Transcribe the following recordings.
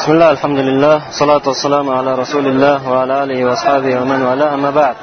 Бисмилlah, альхамдулиллах, салату вассаламу аля расулиллах, ва аля алихи ва асхабихи ва ман валя, амма ба'д.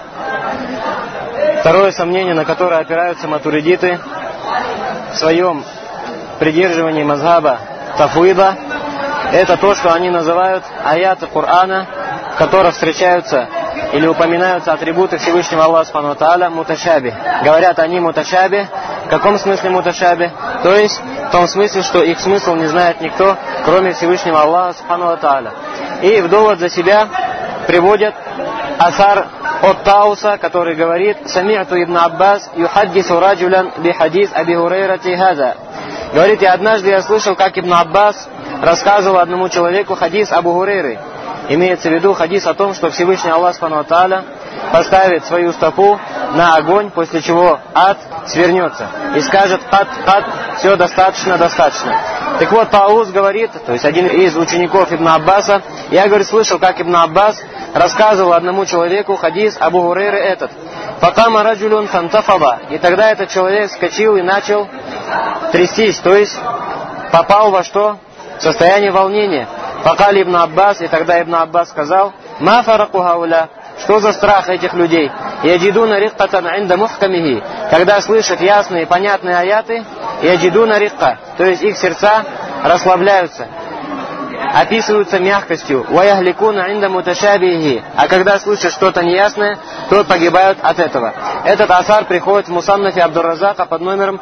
Второе сомнение, на которое опираются матуридиты в своем придерживании мазхаба тафвида, это то, что они называют аяты Корана, в которых встречаются или упоминаются атрибуты Всевышнего Аллаха Субхану ва Тааля муташаби. Говорят они муташаби. В каком смысле муташаби? То есть в том смысле, что их смысл не знает никто, кроме Всевышнего Аллаха Субхану ва Тааля. И в довод за себя приводят асар от Тауса, который говорит: «Сами'ту ибн Аббас юхаддису раджулян бихадис Аби Хурайрати хаза». Говорит: однажды я слышал, как Ибн Аббас рассказывал одному человеку хадис Абу Хурейры. Имеется в виду хадис о том, что Всевышний Аллах Субхану ва Тааля поставит свою стопу на огонь, после чего ад свернется и скажет: «Кат, все достаточно, достаточно». Так вот, Таус говорит, то есть один из учеников Ибн Аббаса, я, говорит, слышал, как Ибн Аббас рассказывал одному человеку хадис Абу Хурейры этот. «Факама раджулюн фантафаба». И тогда этот человек вскочил и начал трястись, то есть попал во что? В состояние волнения. Факали Ибн Аббас, и тогда Ибн Аббас сказал: «Ма фараку хауля». Что за страх этих людей? «Яджидуна риккатан инда мухкамихи». Когда слышат ясные, понятные аяты, яджидуна рикка, то есть их сердца расслабляются, описываются мягкостью. «Ваяхликуна инда муташабихи». А когда слышат что-то неясное, то погибают от этого. Этот асар приходит в Мусаннафе Абдур-Разака под номером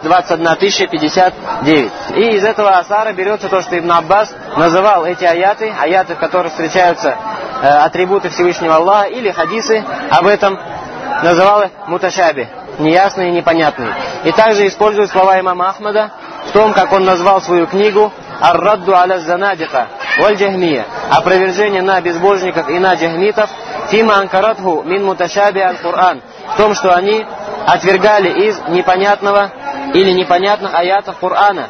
21059. И из этого асара берется то, что Ибн Аббас называл эти аяты, в которых встречаются атрибуты Всевышнего Аллаха, или хадисы об этом, называл их муташаби, неясные и непонятные. И также используют слова имама Ахмада в том, как он назвал свою книгу «Ар-радду аля занадиха валь джахмия», опровержение на безбожников и на джахмитов, «Фима анкаратху мин муташаби аль-Кур'ан», в том, что они отвергали из непонятного или непонятных аятов Корана,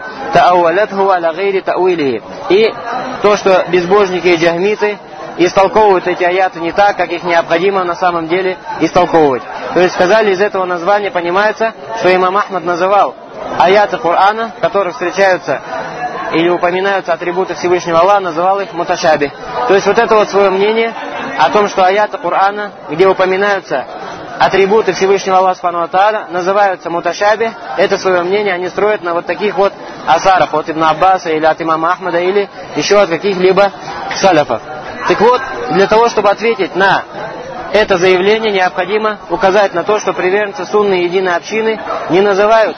и то, что безбожники и джахмиты истолковывают эти аяты не так, как их необходимо на самом деле истолковывать. То есть сказали, из этого названия понимается, что имам Ахмад называл аяты Корана, в которых встречаются или упоминаются атрибуты Всевышнего Аллаха, называл их муташаби. То есть вот это вот свое мнение о том, что аяты Корана, где упоминаются атрибуты Всевышнего Аллаха Субхану ва Тааля, называются муташаби, это свое мнение они строят на вот таких вот асарах от Ибн Аббаса или от имама Ахмада или еще от каких-либо салафов. Так вот, для того, чтобы ответить на это заявление, необходимо указать на то, что приверженцы сунны единой общины не называют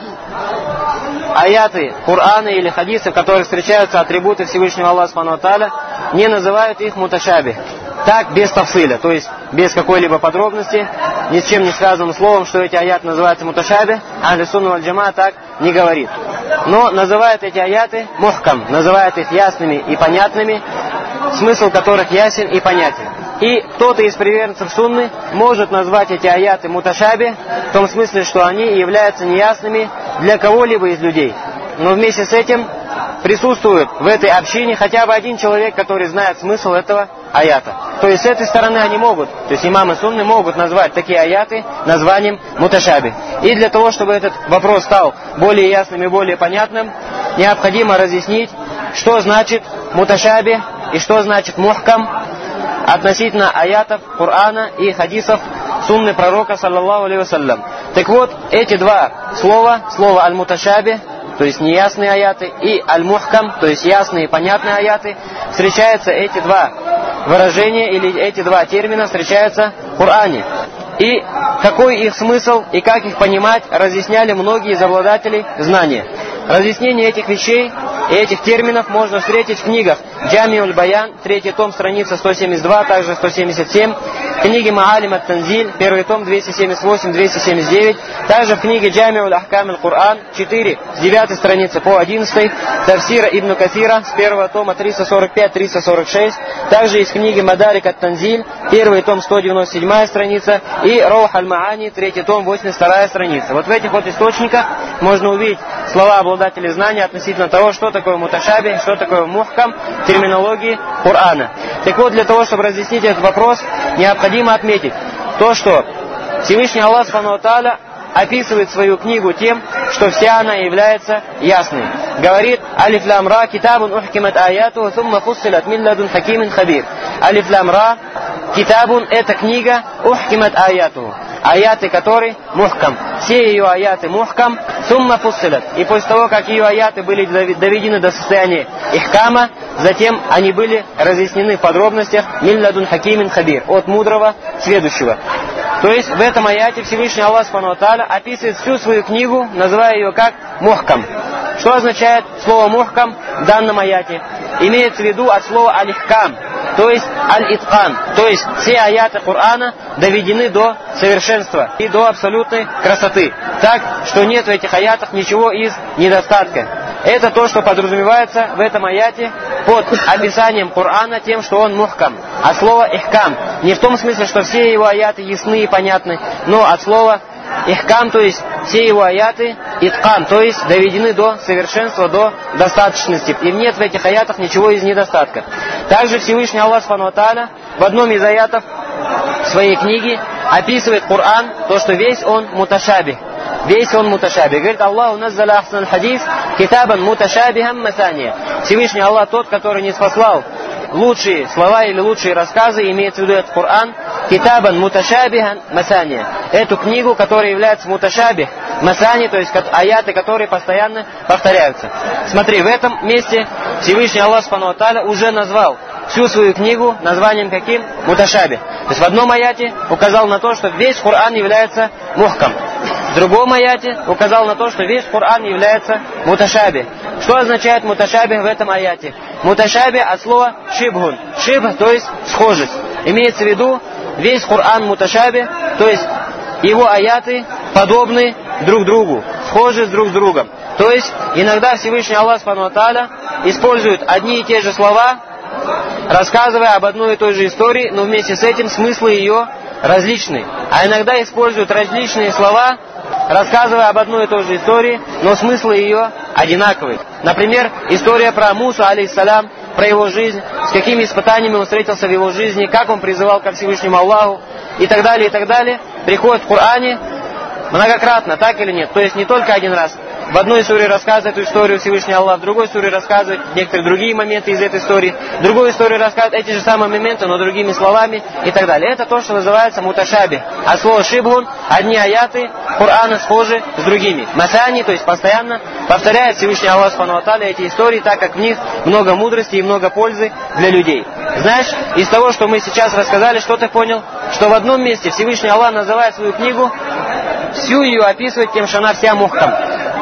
аяты Корана или хадисы, в которых встречаются атрибуты Всевышнего Аллаха Субхану ва Тааля, не называют их муташаби. Так, без тафсиля, то есть без какой-либо подробности, ни с чем не связанным словом, что эти аяты называются муташаби, ахли сунна валь джамаа так не говорит. Но называют эти аяты мухкам, называют их ясными и понятными, смысл которых ясен и понятен. И кто-то из приверженцев сунны может назвать эти аяты муташаби, в том смысле, что они являются неясными для кого-либо из людей. Но вместе с этим присутствует в этой общине хотя бы один человек, который знает смысл этого аята. То есть с этой стороны они могут, то есть имамы сунны могут назвать такие аяты названием муташаби. И для того, чтобы этот вопрос стал более ясным и более понятным, необходимо разъяснить, что значит муташаби и что значит мухкам относительно аятов Корана и хадисов сунны пророка, саллаллаху алейхи вассалям. Так вот, эти два слова, слово аль-муташаби, то есть неясные аяты, и аль-мухкам, то есть ясные и понятные аяты, встречаются эти два выражения или эти два термина встречаются в Коране. И какой их смысл и как их понимать, разъясняли многие из обладателей знания. Разъяснение этих вещей и этих терминов можно встретить в книгах Джамиуль Баян, 3 том, страница 172, также 177, книги Маалим ат-Танзиль, 1 том, 278-279, также в книге Джамиуль Ахкам аль-Кур'ан, 4, с 9 страницы по 11, Тафсира Ибн Кафира, с 1 тома 345-346, также из книги Мадарик ат-Танзиль, 1 том, 197 страница, и Раух аль-Маани, 3 том, 82 страница. Вот в этих вот источниках можно увидеть слова обладателей знания относительно того, что такое муташаби, что такое мухкам, терминологии Корана. Так вот, для того, чтобы разъяснить этот вопрос, необходимо отметить то, что Всевышний Аллах Субхану ва Тааля описывает свою книгу тем, что вся она является ясной. говорит: «Алиф лам ра, китабун ухкимат аяту, сумма фуссилат мин ладун хакимин хабир». Алиф лам ра, китабун — это книга, ухкимат аяту, аяты которой мухкам. Все ее аяты мухкам, сумма фуссилат. И после того, как ее аяты были доведены до состояния ихкама, затем они были разъяснены в подробностях мин ладун хакимин хабир, от мудрого сведущего. То есть в этом аяте Всевышний Аллах Субхану ва Тааля описывает всю свою книгу, называя ее как мухкам. Что означает слово мухкам в данном аяте? Имеется в виду от слова аль-ихкам, то есть аль-иткан. То есть все аяты Корана доведены до совершенства и до абсолютной красоты. Так, что нет в этих аятах ничего из недостатка. Это то, что подразумевается в этом аяте под описанием Корана тем, что он мухкам. А слово ихкам не в том смысле, что все его аяты ясны и понятны, но от слова ихкам, то есть все его аяты, иткан, то есть доведены до совершенства, до достаточности. И нет в этих аятах ничего из недостатка. Также Всевышний Аллах Субхану ва Тааля в одном из аятов своей книги описывает Коран, то, что весь он муташабих. Весь он муташабих. Говорит: Аллаху наззаля ахсан хадис китабан муташабихам масания. Всевышний Аллах тот, который не спаслал лучшие слова или лучшие рассказы, имеется в виду этот Коран, китабан муташабихан масания. Эту книгу, которая является муташабих, масани, то есть аяты, которые постоянно повторяются. Смотри, в этом месте Всевышний Аллах Субхану ва Тааля уже назвал всю свою книгу названием каким? Муташабих. То есть в одном аяте указал на то, что весь Коран является мухкам. В другом аяте указал на то, что весь Коран является муташабих. Что означает муташабих в этом аяте? Муташабих от слова шибхун. Шибх, то есть схожесть. Имеется в виду весь Коран муташабих, то есть его аяты подобны друг другу, схожи друг с другом. То есть иногда Всевышний Аллах Субхану ва Тааля использует одни и те же слова, рассказывая об одной и той же истории, но вместе с этим смыслы ее различны. А иногда используют различные слова, рассказывая об одной и той же истории, но смыслы ее одинаковые. Например, история про Мусу, алейхиссалям, про его жизнь, с какими испытаниями он встретился в его жизни, как он призывал ко Всевышнему Аллаху и так далее, приходит в Коране многократно, так или нет? То есть не только один раз. В одной суре рассказывает эту историю Всевышний Аллах, в другой суре рассказывает некоторые другие моменты из этой истории, в другой истории рассказывает эти же самые моменты, но другими словами и так далее. Это то, что называется муташаби. А слово шибхун, одни аяты Корана схожи с другими. Масани, то есть постоянно повторяет Всевышний Аллах Субхану ва Тааля эти истории, так как в них много мудрости и много пользы для людей. Знаешь, из того, что мы сейчас рассказали, что ты понял? Что в одном месте Всевышний Аллах называет свою книгу, всю ее описывает тем, что она вся мухкам.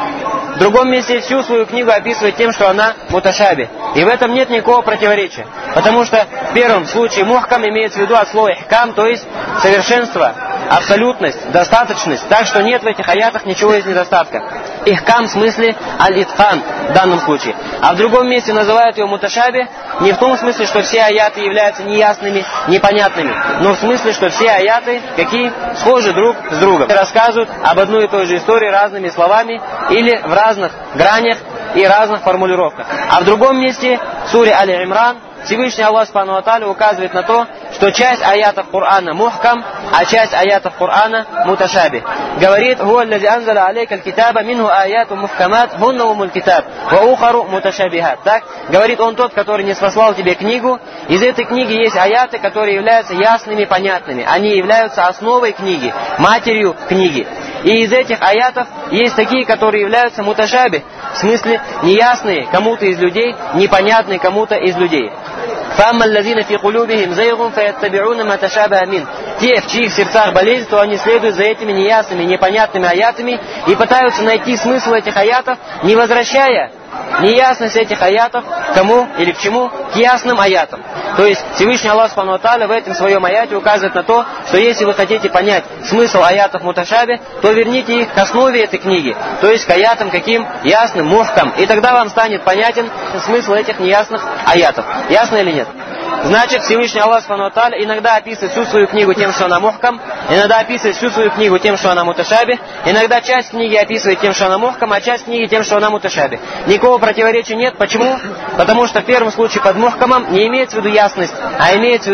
В другом месте всю свою книгу описывает тем, что она муташаби. И в этом нет никакого противоречия. Потому что в первом случае мухкам имеется в виду от слова ихкам, то есть совершенство, абсолютность, достаточность. Так что нет в этих аятах ничего из недостатка. Ихкам в смысле аль-иткан в данном случае. А в другом месте называют ее муташаби не в том смысле, что все аяты являются неясными, непонятными, но в смысле, что все аяты какие? Схожи друг с другом. Рассказывают об одной и той же истории разными словами или в разных гранях и разных формулировках. А в другом месте, в суре Аль-Имран, Всевышний Аллах Субхану ва Тааля указывает на то, что часть аятов Корана мухкам, а часть аятов Корана муташаби. Говорит: «Хуа аллази анзаля алейка аль-китаба, минху аяту мухкамат, хунна умуль китаб, ва ухару муташабихат». Так, говорит он тот, который не спаслал тебе книгу. Из этой книги есть аяты, которые являются ясными, понятными. Они являются основой книги, матерью книги. И из этих аятов есть такие, которые являются муташаби, в смысле неясные кому-то из людей, непонятные кому-то из людей. فَأَمَّا الَّذِينَ فِي قُلُوبِهِمْ زَيْغٌ فَيَتَّبِعُونَ مَا تَشَابَهَ مِنْهُ. Те, в чьих сердцах болезнь, то они следуют за этими неясными, непонятными аятами и пытаются найти смысл этих аятов, не возвращая неясность этих аятов кому или к чему? К ясным аятам. То есть Всевышний Аллах Субхану ва Тааля в этом своем аяте указывает на то, что если вы хотите понять смысл аятов муташаби, то верните их к основе этой книги, то есть к аятам каким? Ясным, мухкам. И тогда вам станет понятен смысл этих неясных аятов. Ясно или нет? Значит, Всевышний Аллах Субхану ва Тааля иногда описывает всю свою книгу тем, что она мухкам, иногда описывает всю свою книгу тем, что она муташаби, иногда часть книги описывает тем, что она мухкам, а часть книги тем, что она муташаби. Никакого противоречия нет. Почему? Потому что в первом случае под мухкамом не имеется в виду ясность, а имеется в виду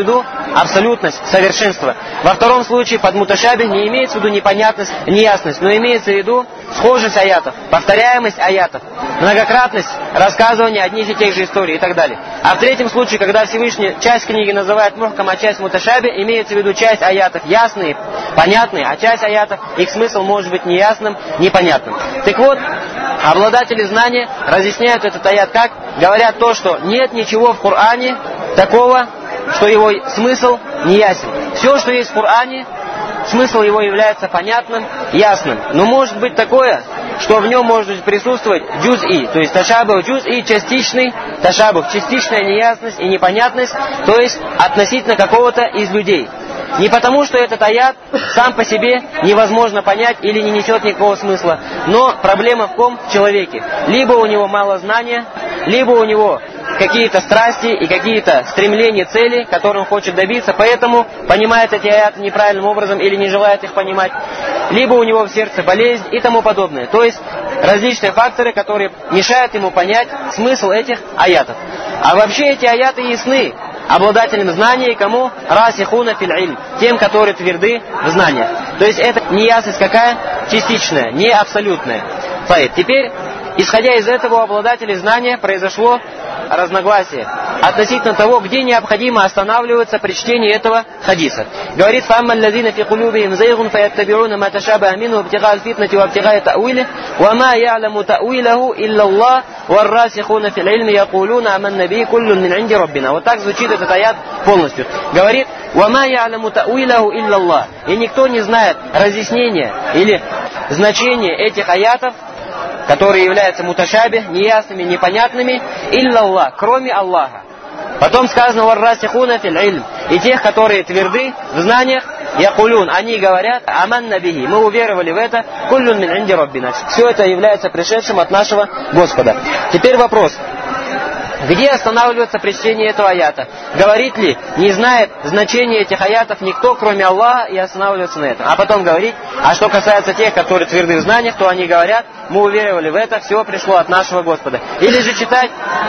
абсолютность, совершенство. Во втором случае под муташабих не имеется в виду непонятность, неясность, но имеется в виду схожесть аятов, повторяемость аятов, многократность рассказывания одних и тех же историй и так далее. А в третьем случае, когда Всевышний часть книги называет мухкам, а часть муташаби, имеется в виду часть аятов ясные, понятные, а часть аятов, их смысл может быть неясным, непонятным. Так вот, обладатели знания разъясняют этот аят как? Говорят то, что нет ничего в Коране такого, что его смысл не ясен. Все, что есть в Коране, смысл его является понятным, ясным. Но может быть такое, что в нем может присутствовать джуз-и, то есть ташабух джуз-и, частичный ташабух, частичная неясность и непонятность, то есть относительно какого-то из людей. Не потому, что этот аят сам по себе невозможно понять или не несет никакого смысла, но проблема в ком? В человеке. Либо у него мало знания, либо у него какие-то страсти и какие-то стремления, цели, которые он хочет добиться, поэтому понимает эти аяты неправильным образом или не желает их понимать, либо у него в сердце болезнь и тому подобное. То есть различные факторы, которые мешают ему понять смысл этих аятов. А вообще эти аяты ясны обладателям знания и кому? Расихуна фил ильм, тем, которые тверды в знаниях. То есть это неясность какая? Частичная, не абсолютная. Теперь, исходя из этого, у обладателей знания произошло разногласие относительно того, где необходимо останавливаться при чтении этого хадиса. Говорит: «Фамма аллазина фи кулюбихим зайгун фаяттабируна ма ташабаха минху ibtigha аль-фитнати ва ibtigha та'уилихи ва ма я'ламу та'уилаху илля Аллах вар-расихуна фил ильми якулуна аманна бихи куллун мин инди раббина». Вот так звучит этот аят полностью. Говорит: «Ва ма я'ламу та'уилаху илля Аллах». И никто не знает разъяснения или значения этих аятов, которые являются муташабих, неясными, непонятными, илля Аллах, кроме Аллаха. Потом сказано: «Вар-расихуна фил ильм», и тех, которые тверды в знаниях, якулун, они говорят: аманна бихи, мы уверовали в это, куллун мин инди раббина. Все это является пришедшим от нашего Господа. Теперь вопрос: где останавливаться при чтении этого аята? Говорит ли, не знает значения этих аятов никто, кроме Аллаха, и останавливаться на этом? А потом говорить: а что касается тех, которые тверды в знаниях, то они говорят: мы уверовали в это, все пришло от нашего Господа. Или же читать: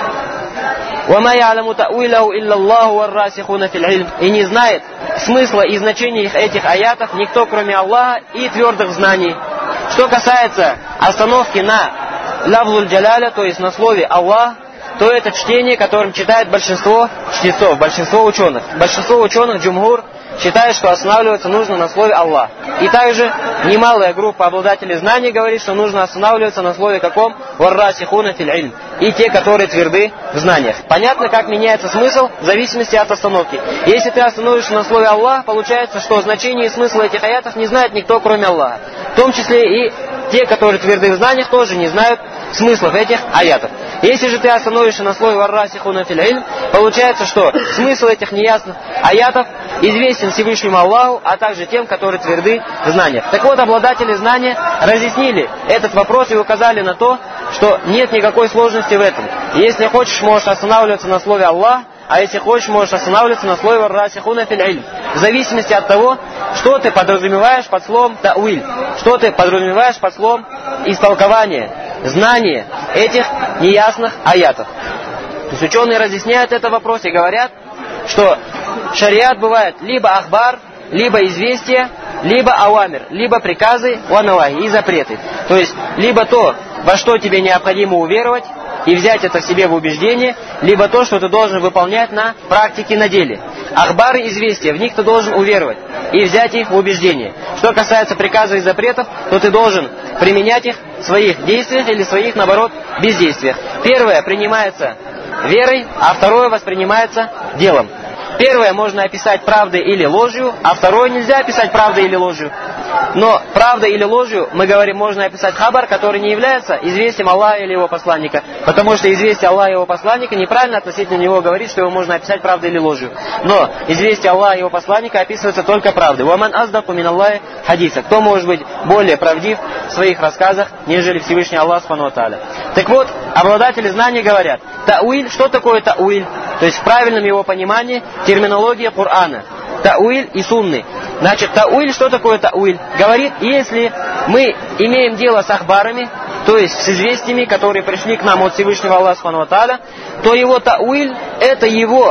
«Вама я'ламу та'уилаху илля Аллаху вар-расихуна фил ильм», и не знает смысла и значения этих аятов никто, кроме Аллаха и твердых знаний. Что касается остановки на лафзуль джаляля, то есть на слове Аллах, то это чтение, которым читает большинство чтецов, большинство ученых. Большинство ученых, джумхур, считают, что останавливаться нужно на слове Аллах. И также немалая группа обладателей знаний говорит, что нужно останавливаться на слове каком? Вар-расихуна фил ильм. И те, которые тверды в знаниях. Понятно, как меняется смысл в зависимости от остановки. Если ты остановишься на слове Аллах, получается, что значение и смысл этих аятов не знает никто, кроме Аллаха. В том числе и те, которые тверды в знаниях, тоже не знают смыслов этих аятов. Если же ты остановишься на слове «вар-расихуна фил ильм», получается, что смысл этих неясных аятов известен Всевышнему Аллаху, а также тем, которые тверды в знаниях. Так вот, обладатели знания разъяснили этот вопрос и указали на то, что нет никакой сложности в этом. Если хочешь, можешь останавливаться на слове «Аллах», а если хочешь, можешь останавливаться на слове «вар-расихуна фил ильм», в зависимости от того, что ты подразумеваешь под словом «та'уиль», что ты подразумеваешь под словом «истолкование», знание этих неясных аятов. То есть ученые разъясняют этот вопрос и говорят, что шариат бывает либо ахбар, либо известия, либо ауамир, либо приказы, ванавахи и запреты. То есть либо то, во что тебе необходимо уверовать и взять это в себе в убеждение, либо то, что ты должен выполнять на практике, на деле. Ахбары, известия, в них ты должен уверовать и взять их в убеждение. Что касается приказов и запретов, то ты должен применять их в своих действиях или в своих, наоборот, бездействиях. Первое принимается верой, а второе воспринимается делом. Первое можно описать правдой или ложью, а второе нельзя описать правдой или ложью. Но правдой или ложью, мы говорим, можно описать хабар, который не является известием Аллаха или его посланника. Потому что известие Аллаха и его посланника неправильно относительно него говорить, что его можно описать правдой или ложью. Но известие Аллаха и его посланника описывается только правдой. «Ваман аздаку мин Аллахи хадиса». Кто может быть более правдив в своих рассказах, нежели Всевышний Аллах субхану ва тааля. Так вот, обладатели знаний говорят: та'уиль, что такое та'уиль? То есть в правильном его понимании терминология Корана. Та'уиль и сунны. Значит, та'уиль, что такое та'уиль? Говорит, если мы имеем дело с ахбарами, то есть с известиями, которые пришли к нам от Всевышнего Аллаха субхану ва тааля, то его та'уиль, это его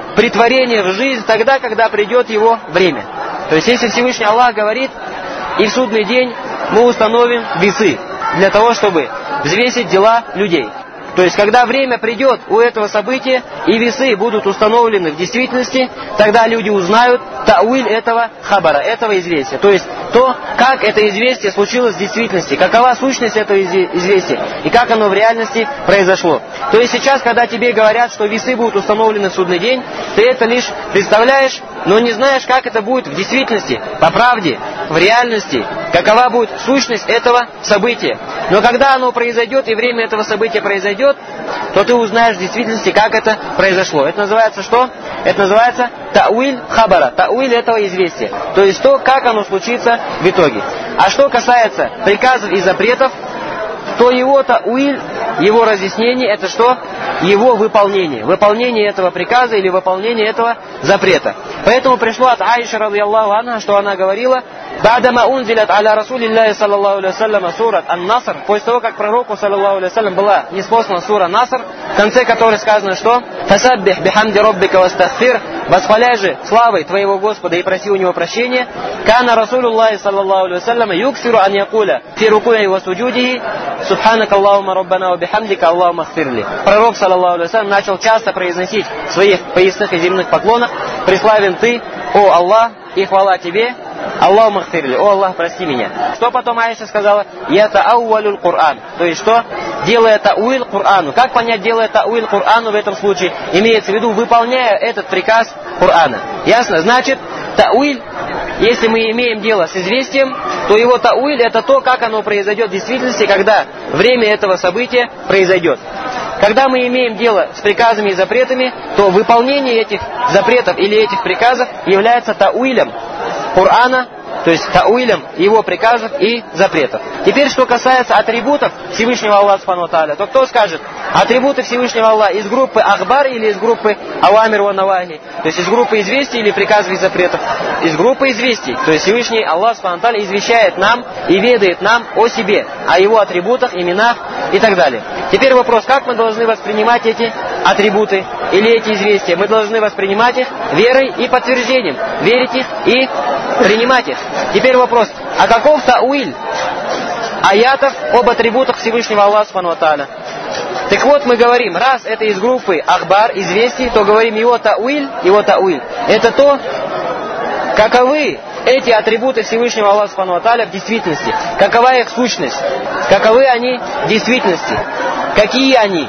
претворение в жизнь тогда, когда придет его время. То есть, если Всевышний Аллах говорит, и в судный день мы установим весы для того, чтобы взвесить дела людей. То есть, когда время придет у этого события, и весы будут установлены в действительности, тогда люди узнают тауиль этого хабара, этого известия. То есть, то, как это известие случилось в действительности, какова сущность этого известия, и как оно в реальности произошло. То есть, сейчас, когда тебе говорят, что весы будут установлены в судный день, ты это лишь представляешь, но не знаешь, как это будет в действительности, по правде, в реальности, какова будет сущность этого события. Но когда оно произойдет, и время этого события произойдет, то ты узнаешь в действительности, как это произошло. Это называется что? Это называется тауиль хабара, тауиль этого известия. То есть то, как оно случится в итоге. А что касается приказов и запретов, то его тауиль, его разъяснение, это что? Его выполнение. Выполнение этого приказа или выполнение этого запрета. Поэтому пришло от Аиши, радийаллаху анха, что она говорила, «Бадама унзилят аля Расулиллахи саллаллаху алейхи вассаляма сурат ан-Наср», после того, как пророку саллаллаху алейхи вассалям была ниспослана сура Наср, в конце которой сказано, что «Фасаббих бихамди роббика вастагфир», восхваляй же славой твоего Господа и проси у него прощения. «Кана Расулуллахи саллаллаху алейхи вассаляма юксиру ан якуля фи рукуи ва суджудихи субханака Аллахума раббана ва бихамдика Аллахума гфирли». Пророк саллаллаху алейхи вассалям начал часто произносить в своих поясных и земных поклонах: «Преславен ты, о Аллах, и хвала тебе, Аллаху махфирли, о Аллах, прости меня». Что потом Аиша сказала? «Я тауалюль Кур'ан». То есть что? Делая тауиль Кур'ану. Как понять, делая тауиль Кур'ану в этом случае? Имеется в виду, выполняя этот приказ Кур'ана. Ясно? Значит, тауиль, если мы имеем дело с известием, то его тауиль это то, как оно произойдет в действительности, когда время этого события произойдет. Когда мы имеем дело с приказами и запретами, то выполнение этих запретов или этих приказов является тауилем Кур'ана, то есть тауилем его приказов и запретов. Теперь, что касается атрибутов Всевышнего Аллаха субхану ва тааля, то кто скажет, атрибуты Всевышнего Аллаха из группы ахбар или из группы авамир ва навахи, то есть из группы известий или приказов и запретов? Из группы известий. То есть Всевышний Аллах субхану ва тааля извещает нам и ведает нам о себе, о его атрибутах, именах и так далее. Теперь вопрос, как мы должны воспринимать эти атрибуты или эти известия? Мы должны воспринимать их верой и подтверждением, верить их и принимать их. Теперь вопрос, а каков тауиль аятов об атрибутах Всевышнего Аллаха субхану ва тааля? Так вот, мы говорим, раз это из группы ахбар, известий, то говорим его тауиль, это то, каковы эти атрибуты Всевышнего Аллаха субхану ва тааля в действительности, какова их сущность, каковы они в действительности, какие они,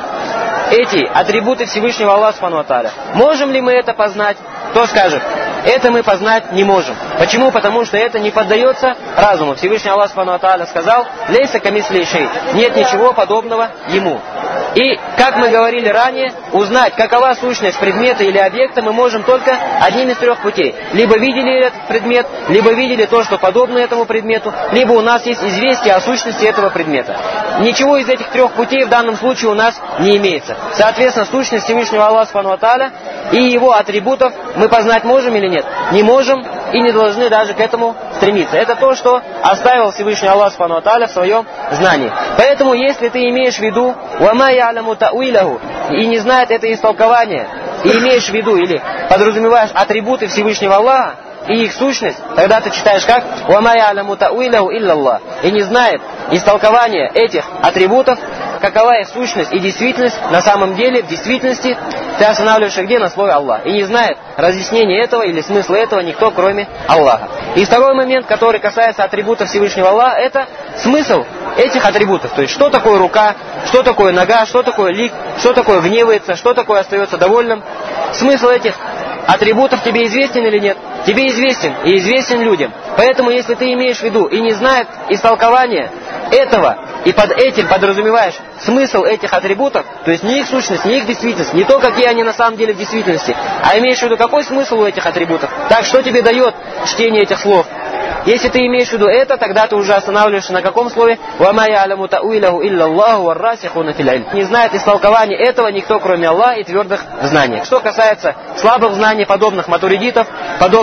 эти атрибуты Всевышнего Аллаха субхану ва тааля. Можем ли мы это познать? Кто скажет? Это мы познать не можем. Почему? Потому что это не поддается разуму. Всевышний Аллах субхану ва тааля сказал: «Лейса камисли шей». Нет ничего подобного ему. И, как мы говорили ранее, узнать, какова сущность предмета или объекта, мы можем только одним из трех путей. Либо видели этот предмет, либо видели то, что подобно этому предмету, либо у нас есть известие о сущности этого предмета. Ничего из этих трех путей в данном случае у нас не имеется. Соответственно, сущность Всевышнего Аллаха субхану ва тааля и его атрибутов мы познать можем или нет? Не можем и не должны даже к этому стремиться. Это то, что оставил Всевышний Аллах субхану ва тааля в своем знании. Поэтому, если ты имеешь в виду «Вама я'ламу та'уилаху» и не знает это истолкование, и имеешь в виду или подразумеваешь атрибуты Всевышнего Аллаха и их сущность, тогда ты читаешь как «Вама я'ламу та'уилаху илlallah» и не знает истолкование этих атрибутов, какова их сущность и действительность на самом деле, в действительности, ты останавливаешься где? На слове Аллах. И не знает разъяснения этого или смысла этого никто, кроме Аллаха. И второй момент, который касается атрибутов Всевышнего Аллаха, это смысл этих атрибутов. То есть, что такое рука, что такое нога, что такое лик, что такое гневается, что такое остается довольным. Смысл этих атрибутов тебе известен или нет? Тебе известен и известен людям. Поэтому, если ты имеешь в виду и не знает истолкования этого, и под этим подразумеваешь смысл этих атрибутов, то есть не их сущность, не их действительность, не то, какие они на самом деле в действительности, а имеешь в виду, какой смысл у этих атрибутов. Так, что тебе дает чтение этих слов? Если ты имеешь в виду это, тогда ты уже останавливаешься на каком слове? «Вама я'ламу та'уилаху илlalлаху варрасихуна фил илм». Не знает истолкования этого никто, кроме Аллаха и твердых в знаниях. Что касается слабых знаний, подобных матуридитов, подобных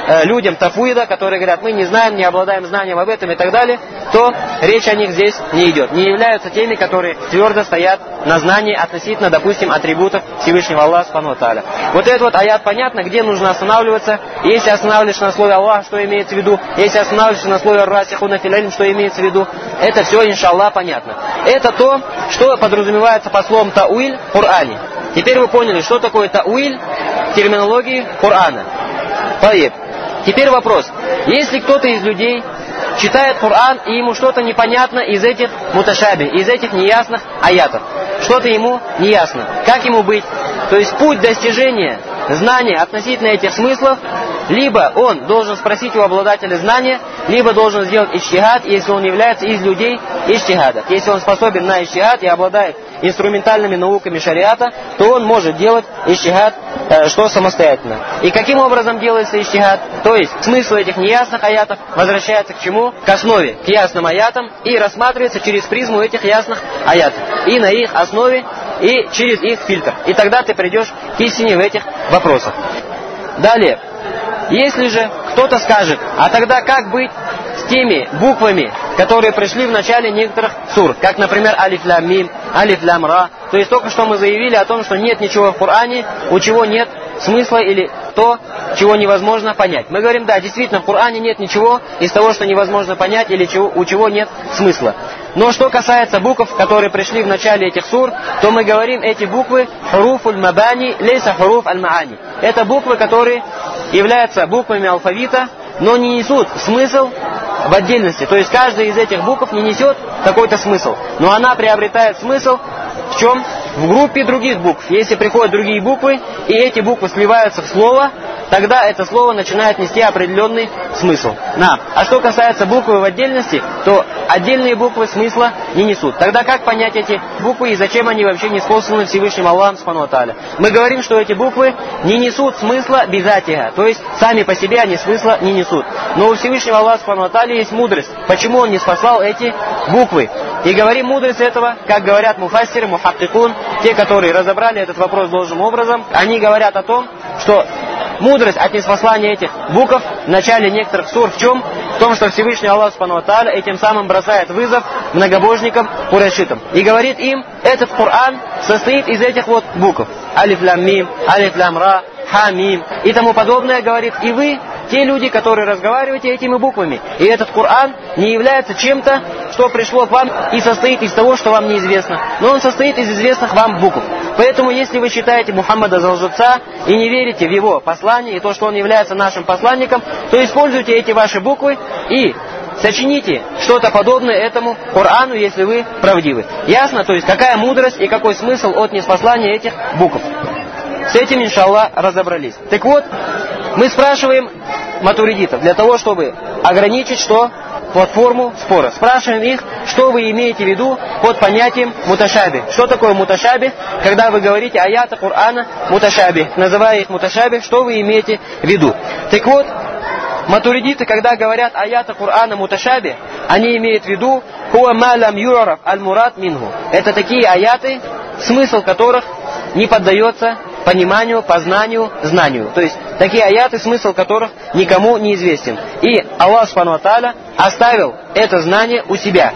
людям тафуида, которые говорят, мы не знаем, не обладаем знанием об этом и так далее, то речь о них здесь не идет. Не являются теми, которые твердо стоят на знании относительно, допустим, атрибутов Всевышнего Аллаха Субхану ва Тааля. Вот этот вот аят понятно, где нужно останавливаться. Если останавливаешься на слове Аллах, что имеется в виду, если останавливаешься на слове Расихуна фил илм, что имеется в виду, это все, иншаллах, понятно. Это то, что подразумевается по словам тауиль в Коране. Теперь вы поняли, что такое тауиль в терминологии Корана. Поехали. Теперь вопрос. Если кто-то из людей читает Коран, и ему что-то непонятно из этих муташаби, из этих неясных аятов, что-то ему неясно, как ему быть? То есть путь достижения знания относительно этих смыслов, либо он должен спросить у обладателя знания, либо должен сделать иджтихад, если он является из людей иджтихада. Если он способен на иджтихад и обладает инструментальными науками шариата, то он может делать иджтихад, что самостоятельно. И каким образом делается иджтихад? То есть смысл этих неясных аятов возвращается к чему? К основе, к ясным аятам, и рассматривается через призму этих ясных аятов. И на их основе, и через их фильтр. И тогда ты придешь к истине в этих вопросах. Далее. Если же кто-то скажет, а тогда как быть с теми буквами, которые пришли в начале некоторых сур, как, например, алиф лям мим, алиф лям ра, то есть только что мы заявили о том, что нет ничего в Коране, у чего нет смысла или то, чего невозможно понять. Мы говорим, да, действительно, в Коране нет ничего из того, что невозможно понять или у чего нет смысла. Но что касается букв, которые пришли в начале этих сур, то мы говорим, эти буквы хуруфуль мабани лейса хуруф аль-маани. Это буквы, которые являются буквами алфавита, но не несут смысл в отдельности. То есть каждая из этих букв не несет какой-то смысл. Но она приобретает смысл в чем? В группе других букв. Если приходят другие буквы, и эти буквы сливаются в слово, тогда это слово начинает нести определенный смысл. А что касается буквы в отдельности, то отдельные буквы смысла не несут. Тогда как понять эти буквы и зачем они вообще не спосланы Всевышним Аллахом Субхану ва Тааля? Мы говорим, что эти буквы не несут смысла бизатиха, то есть сами по себе они смысла не несут. Но у Всевышнего Аллаха Субхану ва Тааля есть мудрость. Почему он не спасал эти буквы? И говорим мудрость этого, как говорят муфассиры, мухаккикун, те, которые разобрали этот вопрос должным образом, они говорят о том, что мудрость от неспослания этих букв в начале некоторых сур в чем? В том, что Всевышний Аллах Субхану ва Тааля этим самым бросает вызов многобожникам курайшитам. И говорит им, этот Коран состоит из этих вот букв. Алиф лям мим, алиф лям ра, ха мим и тому подобное, говорит, и вы, те люди, которые разговариваете этими буквами. И этот Коран не является чем-то, что пришло к вам и состоит из того, что вам неизвестно. Но он состоит из известных вам букв. Поэтому, если вы считаете Мухаммада за лжеца и не верите в его послание и то, что он является нашим посланником, то используйте эти ваши буквы и сочините что-то подобное этому Корану, если вы правдивы. Ясно? То есть, какая мудрость и какой смысл от неспослания этих букв. С этим, иншаллах, разобрались. Так вот, мы спрашиваем матуридитов для того, чтобы ограничить что? Платформу спора. Спрашиваем их, что вы имеете в виду под понятием муташаби. Что такое муташаби? Когда вы говорите аяты Корана муташаби, называя их муташаби, что вы имеете в виду? Так вот, матуридиты, когда говорят аяты Корана муташаби, они имеют в виду хуа ма лам ю'раф аль-мурад минху. Это такие аяты, смысл которых не поддается пониманию, познанию, знанию. То есть такие аяты, смысл которых никому не известен. И Аллах Субхану ва Тааля оставил это знание у себя.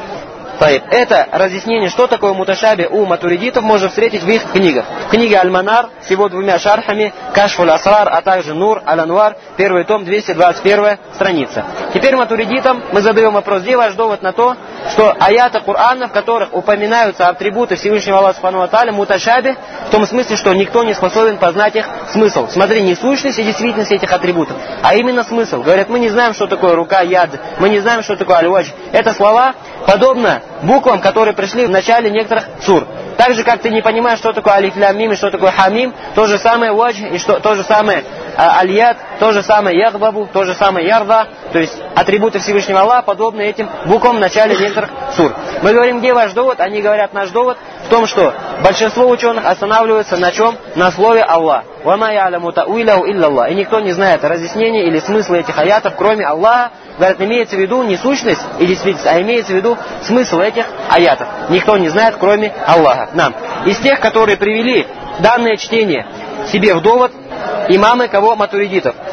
Это разъяснение, что такое муташаби у матуридитов, можно встретить в их книгах. В книге Аль-Манар с его двумя шархами, Кашфуль Асрар, а также Нур, Аль-Анвар, первый том, 221 страница. Теперь матуридитам мы задаем вопрос, где ваш довод на то, что аяты Корана, в которых упоминаются атрибуты Всевышнего Аллаха Субхану ва Тааля, муташаби, в том смысле, что никто не способен познать их смысл. Смотри, не сущность и действительность этих атрибутов, а именно смысл. Говорят, мы не знаем, что такое рука, яд, мы не знаем, что такое аль-вадж. Это слова подобно буквам, которые пришли в начале некоторых сур. Так же, как ты не понимаешь, что такое алиф лям мим и что такое хамим, то же самое вадж и то же самое аль-яд, то же самое ягбабу, то же самое ярда, то есть атрибуты Всевышнего Аллаха подобны этим буквам в начале некоторых сур. Мы говорим, где ваш довод? Они говорят, наш довод в том, что большинство ученых останавливаются на чем? На слове Аллах. وَمَا يَعْلَمُ تَأْوِيلَهُ إِلَّا اللَّهُ. И никто не знает разъяснения или смысла этих аятов, кроме Аллаха. Говорят, имеется в виду не сущность и действительность, а имеется в виду смысл этих аятов. Никто не знает, кроме Аллаха. Из тех, которые привели данное чтение себе в довод, имамы кого? Матуридитов.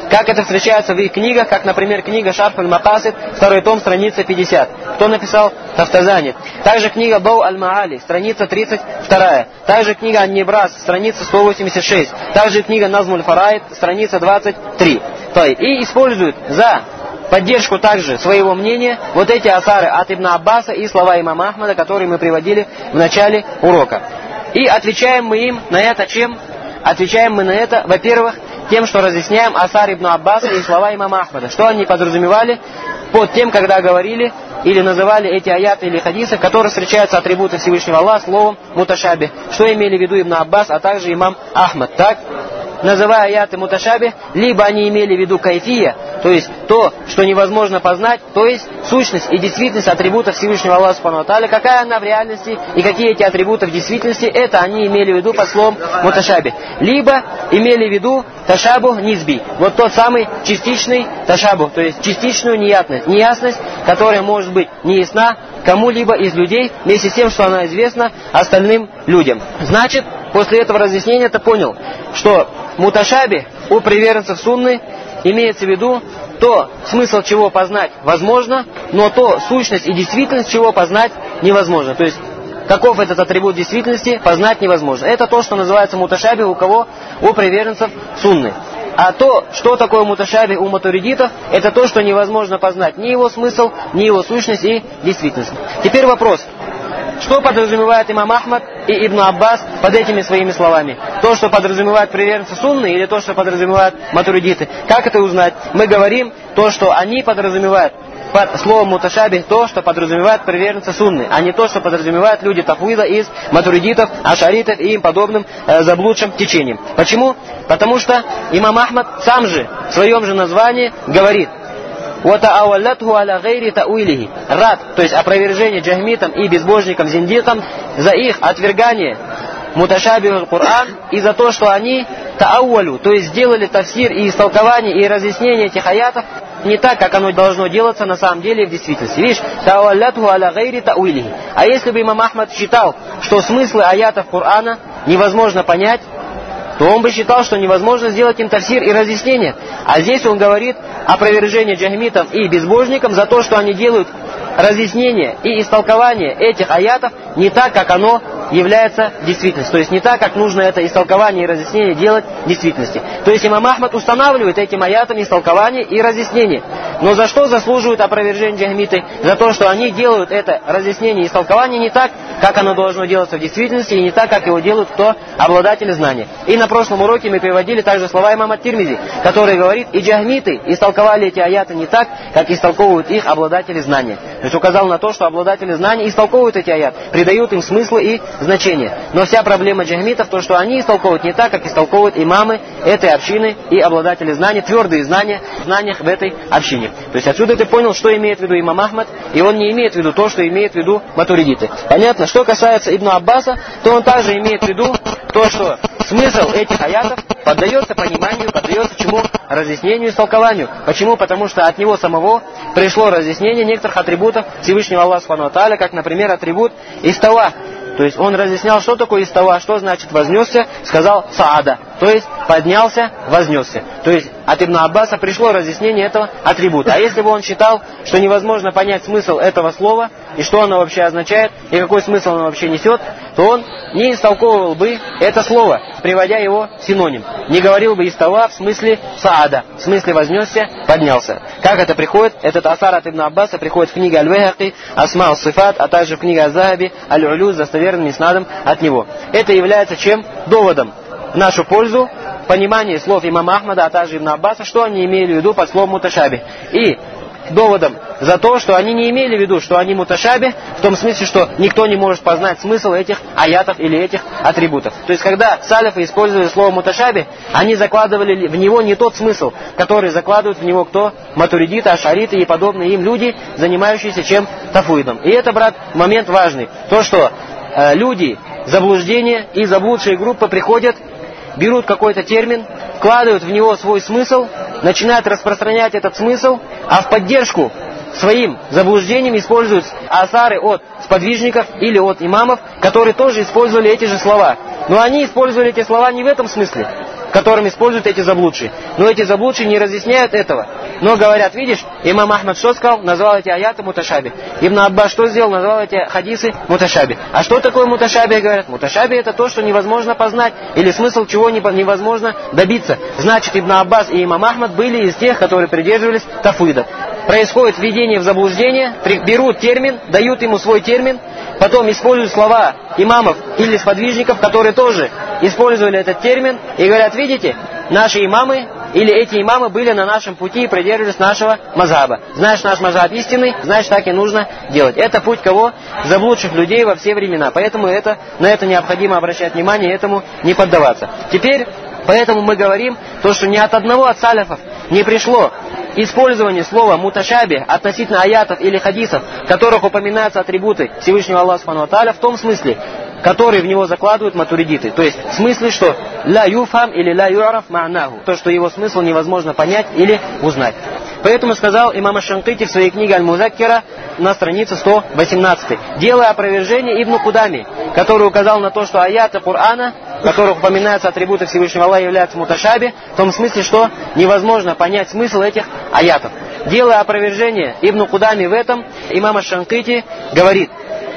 как это встречается в их книгах, как, например, книга Шарф аль-Макасид, 2 том, страница 50. Кто написал? Тафтазани. Также книга Дау аль-Маали, страница 32. Также книга Ан-Нибрас, страница 186. Также книга Назм аль-Фараид, страница 23. И используют за поддержку также своего мнения вот эти асары от Ибн Аббаса и слова имама Ахмада, которые мы приводили в начале урока. И отвечаем мы им на это чем? Отвечаем мы на это, во-первых, тем, что разъясняем асар Ибн Аббаса и слова имама Ахмада. Что они подразумевали под тем, когда говорили или называли эти аяты или хадисы, в которых встречаются атрибуты Всевышнего Аллаха словом муташаби. Что имели в виду Ибн Аббас, а также имам Ахмад. Так, называя аяты муташаби, либо они имели в виду кайфия, то есть то, что невозможно познать, то есть сущность и действительность атрибутов Всевышнего Аллаха Субхану ва Тааля, какая она в реальности и какие эти атрибуты в действительности, это они имели в виду под словом муташаби. Либо имели в виду ташабух низби, вот тот самый частичный ташабух, то есть частичную неясность, которая может быть неясна кому-либо из людей, вместе с тем, что она известна остальным людям. Значит, после этого разъяснения ты понял, что муташаби у приверженцев сунны имеется в виду то, смысл чего познать возможно, но то, сущность и действительность чего познать невозможно. То есть, каков этот атрибут действительности, познать невозможно. Это то, что называется муташаби у кого? У приверженцев сунны. А то, что такое муташаби у матуридитов, это то, что невозможно познать ни его смысл, ни его сущность и действительность. Теперь вопрос. Что подразумевает имам Ахмад и Ибн Аббас под этими своими словами? То, что подразумевают приверженцы сунны, или то, что подразумевают матуридиты? Как это узнать? Мы говорим то, что они подразумевают под словом муташаби, то, что подразумевают приверженцы сунны, а не то, что подразумевают люди тафвида из матуридитов, ашаритов и им подобным заблудшим течением. Почему? Потому что имам Ахмад сам же в своем же названии говорит: «Вата'аваллатху аля гайри та'уилихи». Рад, то есть опровержение джахмитам и безбожникам, зиндикам за их отвергание муташабиху Коран и за то, что они та'ауалю, то есть сделали тафсир и истолкование и разъяснение этих аятов не так, как оно должно делаться на самом деле в действительности. Видишь, та'аваллатху аля гайри та'уилихи. А если бы имам Ахмад считал, что смыслы аятов Корана невозможно понять, то он бы считал, что невозможно сделать им тафсир и разъяснение. А здесь он говорит опровержение джахмитам и безбожникам за то, что они делают разъяснение и истолкование этих аятов не так, как оно является действительностью. То есть не так, как нужно это истолкование и разъяснение делать в действительности. То есть имам Ахмад устанавливает этим аятам истолкование и разъяснение. Но за что заслуживают опровержение джахмиты? За то, что они делают это разъяснение и истолкование не так, как оно должно делаться в действительности, и не так, как его делают кто? Обладатели знания. И на прошлом уроке мы приводили также слова имама Тирмизи, который говорит: и джахмиты истолковали эти аяты не так, как истолковывают их обладатели знания. То есть указал на то, что обладатели знаний истолковывают эти аяты, придают им смыслы и значение. Но вся проблема джахмитов в том, что они истолковывают не так, как истолковывают имамы этой общины и обладатели знаний, твердые знания в знаниях в этой общине. То есть отсюда ты понял, что имеет в виду имам Ахмад, и он не имеет в виду то, что имеет в виду матуридиты. Понятно? Что касается Ибн Аббаса, то он также имеет в виду то, что смысл этих аятов поддается пониманию, поддается чему? Разъяснению и истолкованию. Почему? Потому что от него самого пришло разъяснение некоторых атрибутов Всевышнего Аллаха Субхану ва Тааля, как, например, атрибут истава. То есть он разъяснял, что такое истава, что значит вознесся, сказал саада, то есть поднялся, вознесся. То есть от Ибн Аббаса пришло разъяснение этого атрибута. А если бы он считал, что невозможно понять смысл этого слова, и что оно вообще означает, и какой смысл оно вообще несет, то он не истолковывал бы это слово, приводя его в синоним. Не говорил бы истава в смысле саада, в смысле вознесся, поднялся. Как это приходит? Этот асар от Ибн Аббаса приходит в книге Аль-Байхаки, Асма аль-Сифат, а также в книге Аз-Захаби, Аль-Улю с достоверным иснадом от него. Это является чем? Доводом в нашу пользу понимания слов имама Ахмада, а также Ибн Аббаса, что они имели в виду под словом муташаби. И доводом за то, что они не имели в виду, что они муташаби, в том смысле, что никто не может познать смысл этих аятов или этих атрибутов. То есть, когда салифы использовали слово муташаби, они закладывали в него не тот смысл, который закладывают в него кто? Матуридиты, ашариты и подобные им люди, занимающиеся чем? Тафуидом. И это, брат, момент важный. То, что люди заблуждения и заблудшие группы приходят, берут какой-то термин, вкладывают в него свой смысл, начинают распространять этот смысл, а в поддержку своим заблуждением используют асары от сподвижников или от имамов, которые тоже использовали эти же слова. Но они использовали эти слова не в этом смысле. которым используют эти заблудшие. Но эти заблудшие не разъясняют этого. Но говорят, видишь, имам Ахмад что сказал? Назвал эти аяты муташаби. Ибн Аббас что сделал? Назвал эти хадисы муташаби. А что такое муташаби, говорят? Муташаби это то, что невозможно познать, или смысл чего невозможно добиться. Значит, Ибн Аббас и имам Ахмад были из тех, которые придерживались тафвида. Происходит введение в заблуждение, берут термин, дают ему свой термин, потом используют слова имамов или сподвижников, которые тоже использовали этот термин, и говорят, видите, наши имамы или эти имамы были на нашем пути и придерживались нашего мазхаба. Знаешь, наш мазхаб истинный, значит, так и нужно делать. Это путь кого? Заблудших людей во все времена. Поэтому на это необходимо обращать внимание и этому не поддаваться. Теперь, поэтому мы говорим, то, что ни от одного от саляфов не пришло использование слова муташаби относительно аятов или хадисов, в которых упоминаются атрибуты Всевышнего Аллаха Субхану ва Тааля, в том смысле, который в него закладывают матуридиты. То есть в смысле, что ля юфам или ля ю'раф ма'наху, то, что его смысл невозможно понять или узнать. Поэтому сказал имам аш-Шанкити в своей книге Аль-Музаккира на странице 118, делая опровержение Ибн Кудами, который указал на то, что аяты Корана, в которых упоминаются атрибуты Всевышнего Аллаха, являются муташаби, в том смысле, что невозможно понять смысл этих аятов. Делая опровержение Ибн Кудами в этом, имам аш-Шанкити говорит,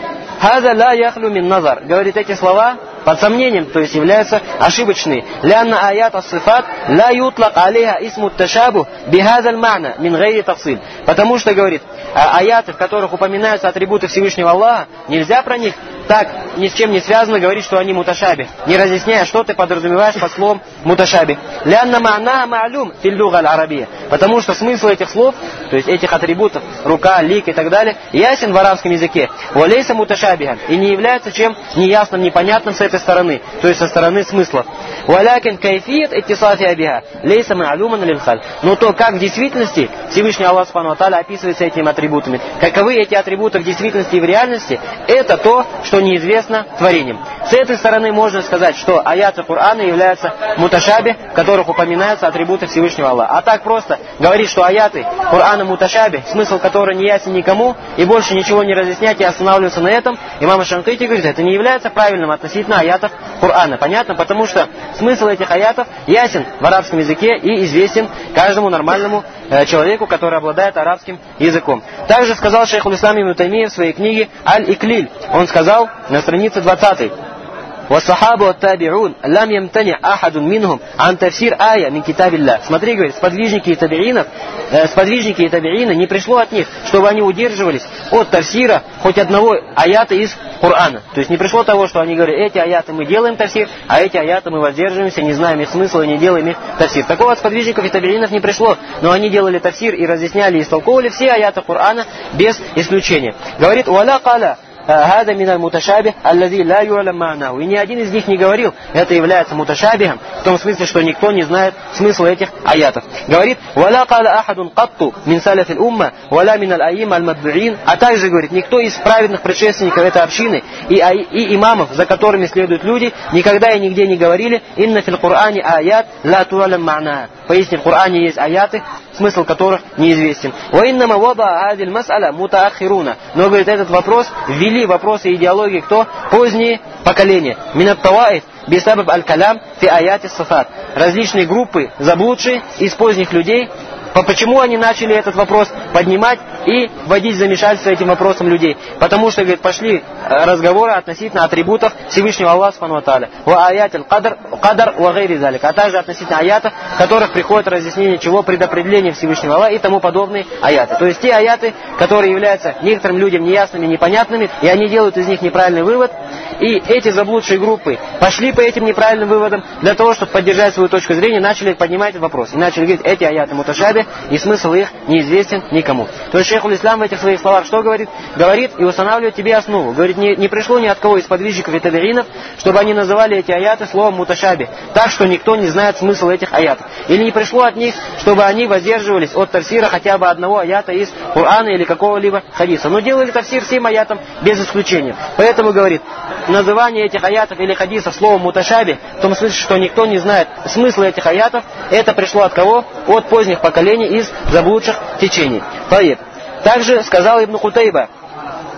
«Хаза ла яхлю мин назар». Говорит, эти слова под сомнением, то есть являются ошибочные. «Лянна аят ас-сифат ла ютлак алейха исму ташабу бихазаль ма'на мин гайри тафсиль». Потому что, говорит, аяты, в которых упоминаются атрибуты Всевышнего Аллаха, нельзя про них так ни с чем не связано говорить, что они муташаби, не разъясняя, что ты подразумеваешь под словом муташаби. «Лянна ма'на ма'люм фил луга аль-арабия». Потому что смысл этих слов, то есть этих атрибутов, рука, лик и так далее, ясен в арабском языке. «Валейса муташабихан». И не является чем неясным, непонятным с этой стороны, то есть со стороны смыслов. «Валякин кайфият иттисафи абиха лейса ма'люман лилхаль». Но то, как в действительности Всевышний Аллах Субхану ва Тааля описывается этими атрибутами, каковы эти атрибуты в действительности и в реальности, это то, что неизвестно творением. С этой стороны можно сказать, что аяты Корана являются муташаби, в которых упоминаются атрибуты Всевышнего Аллаха. А так просто говорить, что аяты Корана муташаби, смысл которого не ясен никому, и больше ничего не разъяснять и останавливаться на этом, имам аш-Шанкити говорит, это не является правильным относительно аятов Корана. Понятно? Потому что смысл этих аятов ясен в арабском языке и известен каждому нормальному человеку, который обладает арабским языком. Также сказал шейх Ибн Ибн Таймия в своей книге Аль-Иклиль. Он сказал на странице 20: «Вассахабу ат-таби'ун лам ямтани ахадун минхум ан тафсир ая мин китабилля». Смотри, говорит, сподвижники и таби'ины не пришло от них, чтобы они удерживались от тафсира хоть одного аята из Корана. То есть не пришло того, что они говорят, эти аяты мы делаем тафсир, а эти аяты мы воздерживаемся, не знаем их смысла и не делаем их тафсир. Такого от сподвижников и таби'инов не пришло, но они делали тафсир и разъясняли и истолковывали все аяты Корана без исключения. Говорит, «Уаля каля хада миналь муташабих аллази ла ю'лам ма'наху». И ни один из них не говорил, это является муташабихом, в том смысле, что никто не знает смысла этих аятов. Говорит, «Валя каля ахадун катту мин салафил умма валя миналь аим аль-мадбуин». А также, говорит, никто из праведных предшественников этой общины и имамов, за которыми следуют люди, никогда и нигде не говорили, «Инна фил Кур'ани аят ла ту'лам ма'наха». Поистине в Коране есть аяты, смысл которых неизвестен. «Ваиннама вада адиль мас'аля мутаахируна». Но, говорит, этот вопрос ввели вопросы идеологии кто? Поздние поколения. «Минат таваиф бисабаб аль-калям фи аяти сафат». Различные группы заблудшие из поздних людей. Почему они начали этот вопрос поднимать и вводить в замешательство этим вопросом людей? Потому что, говорит, пошли разговоры относительно атрибутов Всевышнего Аллаха Субхану ва Тааля. «Ва аятил кадар ва гайри залик». А также относительно аятов, в которых приходит разъяснение чего? Предопределение Всевышнего Аллаха и тому подобные аяты. То есть те аяты, которые являются некоторым людям неясными, непонятными, и они делают из них неправильный вывод. И эти заблудшие группы пошли по этим неправильным выводам для того, чтобы поддержать свою точку зрения, начали поднимать этот вопрос. И начали говорить, эти аяты муташаби, и смысл их неизвестен никому. То есть шейх Аль-Ислам в этих своих словах что говорит? Говорит и устанавливает тебе основу. Говорит, не пришло ни от кого из подвижников и таби'инов, чтобы они называли эти аяты словом муташаби, так что никто не знает смысл этих аятов. Или не пришло от них, чтобы они воздерживались от тафсира хотя бы одного аята из Корана или какого-либо хадиса. Но делали тафсир всем аятам без исключения. Поэтому, говорит, называние этих аятов или хадисов словом муташаби, в том смысле, что никто не знает смысла этих аятов, это пришло от кого? От поздних поколений из заблудших течений. Также сказал Ибн Кутайба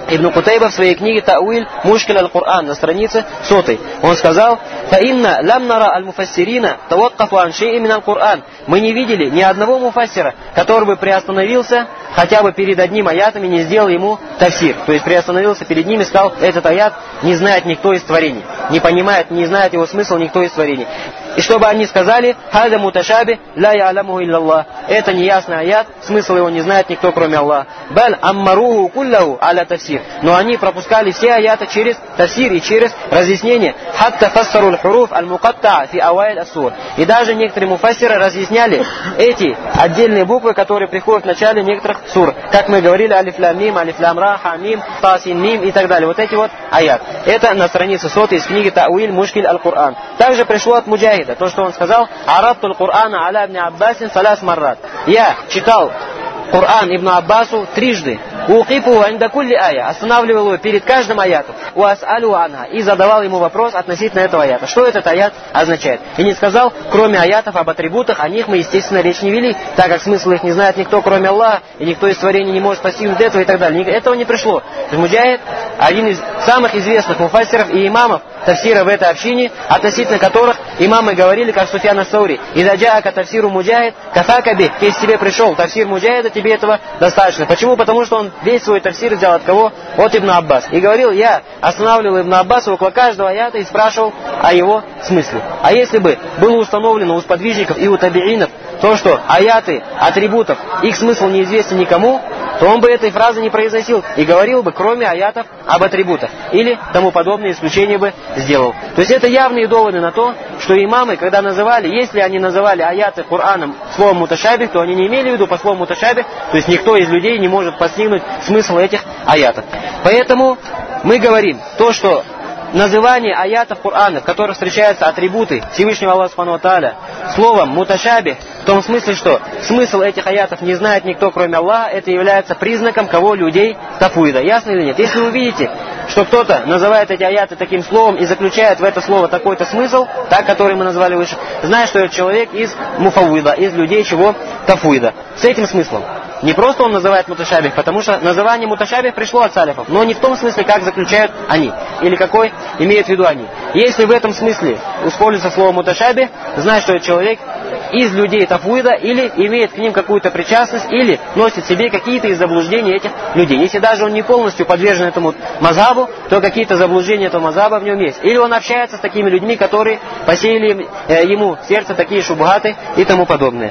Ибн Кутайба в своей книге «Тауиль Мушкиль аль-Кур'ан» на странице 100. Он сказал: «Фаинна лам нара аль-муфассирина таваккафу ан шей'ин мин аль-Кур'ан». Мы не видели ни одного муфассира, который бы приостановился хотя бы перед одним аятом и не сделал ему тафсир. То есть приостановился перед ним и сказал: этот аят не знает никто из творений. Не понимает, не знает его смысл никто из творений. И чтобы они сказали: «Хада муташаби ла я'ламуху илляллах». Это неясный аят, смысл его не знает никто, кроме Аллаха. «Баль аммаруху куллаху аля тафсир». Но они пропускали все аяты через тафсир и через разъяснение. «Хатта фассару аль-хуруф аль-мукаттаа фи ауайль ас-сур». И даже некоторые муфассиры разъясняли эти отдельные буквы, которые приходят в начале некоторых сур. Как мы говорили: алиф лам мим, алиф лам ра, ха мим, та син мим и так далее. Вот эти вот аят. Это на странице 100 из книги «Тауиль Мушкиль аль-Кур'ан». Также пришло от Муджахида то, что он сказал: «Араттуль Кур'ана аля ибн Аббасин салас маррат». Я читал Кур'ан Ибн Аббасу трижды. «Уқифу инда кулли ая». Останавливал его перед каждым аятом. «Уас'алю анха». И задавал ему вопрос относительно этого аята. Что этот аят означает? И не сказал: кроме аятов об атрибутах, о них мы, естественно, речь не вели, так как смысл их не знает никто, кроме Аллаха, и никто из творений не может постигнуть этого и так далее. Этого не пришло. Муджахид, один из самых известных муфассиров и имамов тафсира в этой общине, относительно которых имамы говорили, как Суфьян ас-Саури: «Иза джаака тафсиру муджахид, кафака би». Если тебе пришел тафсир муджахида, тебе этого достаточно. Почему? Потому что он весь свой тафсир взял от кого? От Ибн Аббас. И говорил: я останавливал Ибн Аббаса около каждого аята и спрашивал о его смысле. А если бы было установлено у сподвижников и у табиинов то, что аяты атрибутов, их смысл неизвестен никому, то он бы этой фразы не произносил и говорил бы: кроме аятов об атрибутах. Или тому подобное исключение бы сделал. То есть это явные доводы на то, что имамы, когда называли, если они называли аяты Кур'аном словом муташабих, то они не имели в виду по слову муташабих, то есть никто из людей не может постигнуть смысл этих аятов. Поэтому мы говорим то, что называние аятов Кур'ана, в которых встречаются атрибуты Всевышнего Аллаха Субхану ва Тааля, словом муташабих, в том смысле, что смысл этих аятов не знает никто, кроме Аллаха, это является признаком кого? Людей тафуида. Ясно или нет? Если вы увидите, что кто-то называет эти аяты таким словом и заключает в это слово такой-то смысл, так, который мы назвали выше, знай, что этот человек из муфавида, из людей чего? Тафуида. С этим смыслом. Не просто он называет муташабих, потому что называние муташабих пришло от салифов, но не в том смысле, как заключают они, или какой имеют в виду они. Если в этом смысле используется слово муташабих, знай, что этот человек из людей тафуида или имеет к ним какую-то причастность, или носит в себе какие-то из заблуждений этих людей. Если даже он не полностью подвержен этому мазхабу, то какие-то заблуждения этого мазхаба в нем есть. Или он общается с такими людьми, которые посеяли ему в сердце такие шубхаты и тому подобное.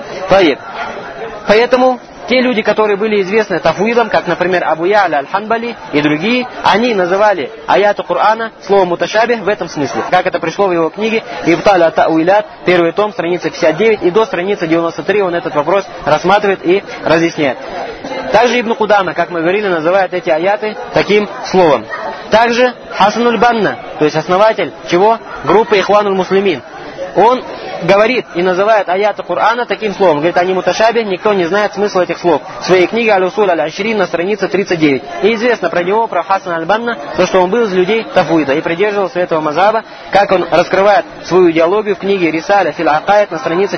Поэтому те люди, которые были известны тафуидом, как, например, Абу Я'ля аль-Ханбали и другие, они называли аяты Кур'ана словом муташабих в этом смысле. Как это пришло в его книге «Ибталя Тауилят», первый том, страница 59, и до страницы 93 он этот вопрос рассматривает и разъясняет. Также Ибн Кудама, как мы говорили, называет эти аяты таким словом. Также Хасан аль-Банна, то есть основатель чего? Группы Ихванул Муслимин. Он говорит и называет аяты Кур'ана таким словом. Говорит: они муташабих, никто не знает смысла этих слов. В своей книге «Аль-Усуль аль-Ашрин» на странице 39. И известно про него, про Хасана аль-Банна, то, что он был из людей тафуида и придерживался этого мазхаба, как он раскрывает свою идеологию в книге «Рисаля фил Акаид» на странице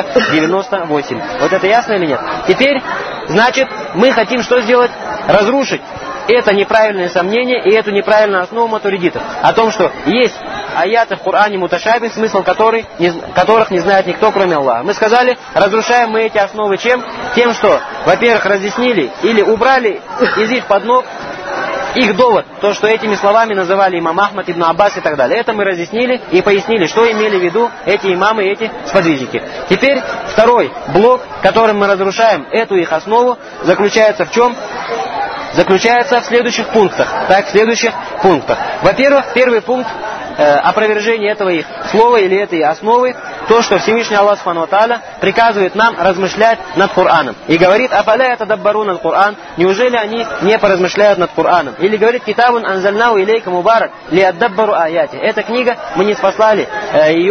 498. Вот это ясно или нет? Теперь, значит, мы хотим что сделать? Разрушить это неправильное сомнение и эту неправильную основу матуридитов о том, что есть аяты в Коране муташабих, смысл которых не знает никто, кроме Аллаха. Мы сказали, разрушаем мы эти основы чем? Тем, что, во-первых, разъяснили или убрали из их под ног их довод, то, что этими словами называли имам Ахмад, Ибн Аббас и так далее. Это мы разъяснили и пояснили, что имели в виду эти имамы и эти сподвижники. Теперь второй блок, которым мы разрушаем эту их основу, заключается в чем? Заключается в следующих пунктах. Так, в следующих пунктах. Во-первых, первый пункт опровержения этого их слова или этой основы, то, что Всевышний Аллах Субхану ва Тааля приказывает нам размышлять над Кораном. И говорит: «Афаля ятадаббаруна аль-Кур'ан», неужели они не поразмышляют над Кораном? Или говорит: «Китабун анзальнау илейка мубарак лиаддаббару аяти». Эта книга, мы не спаслали ее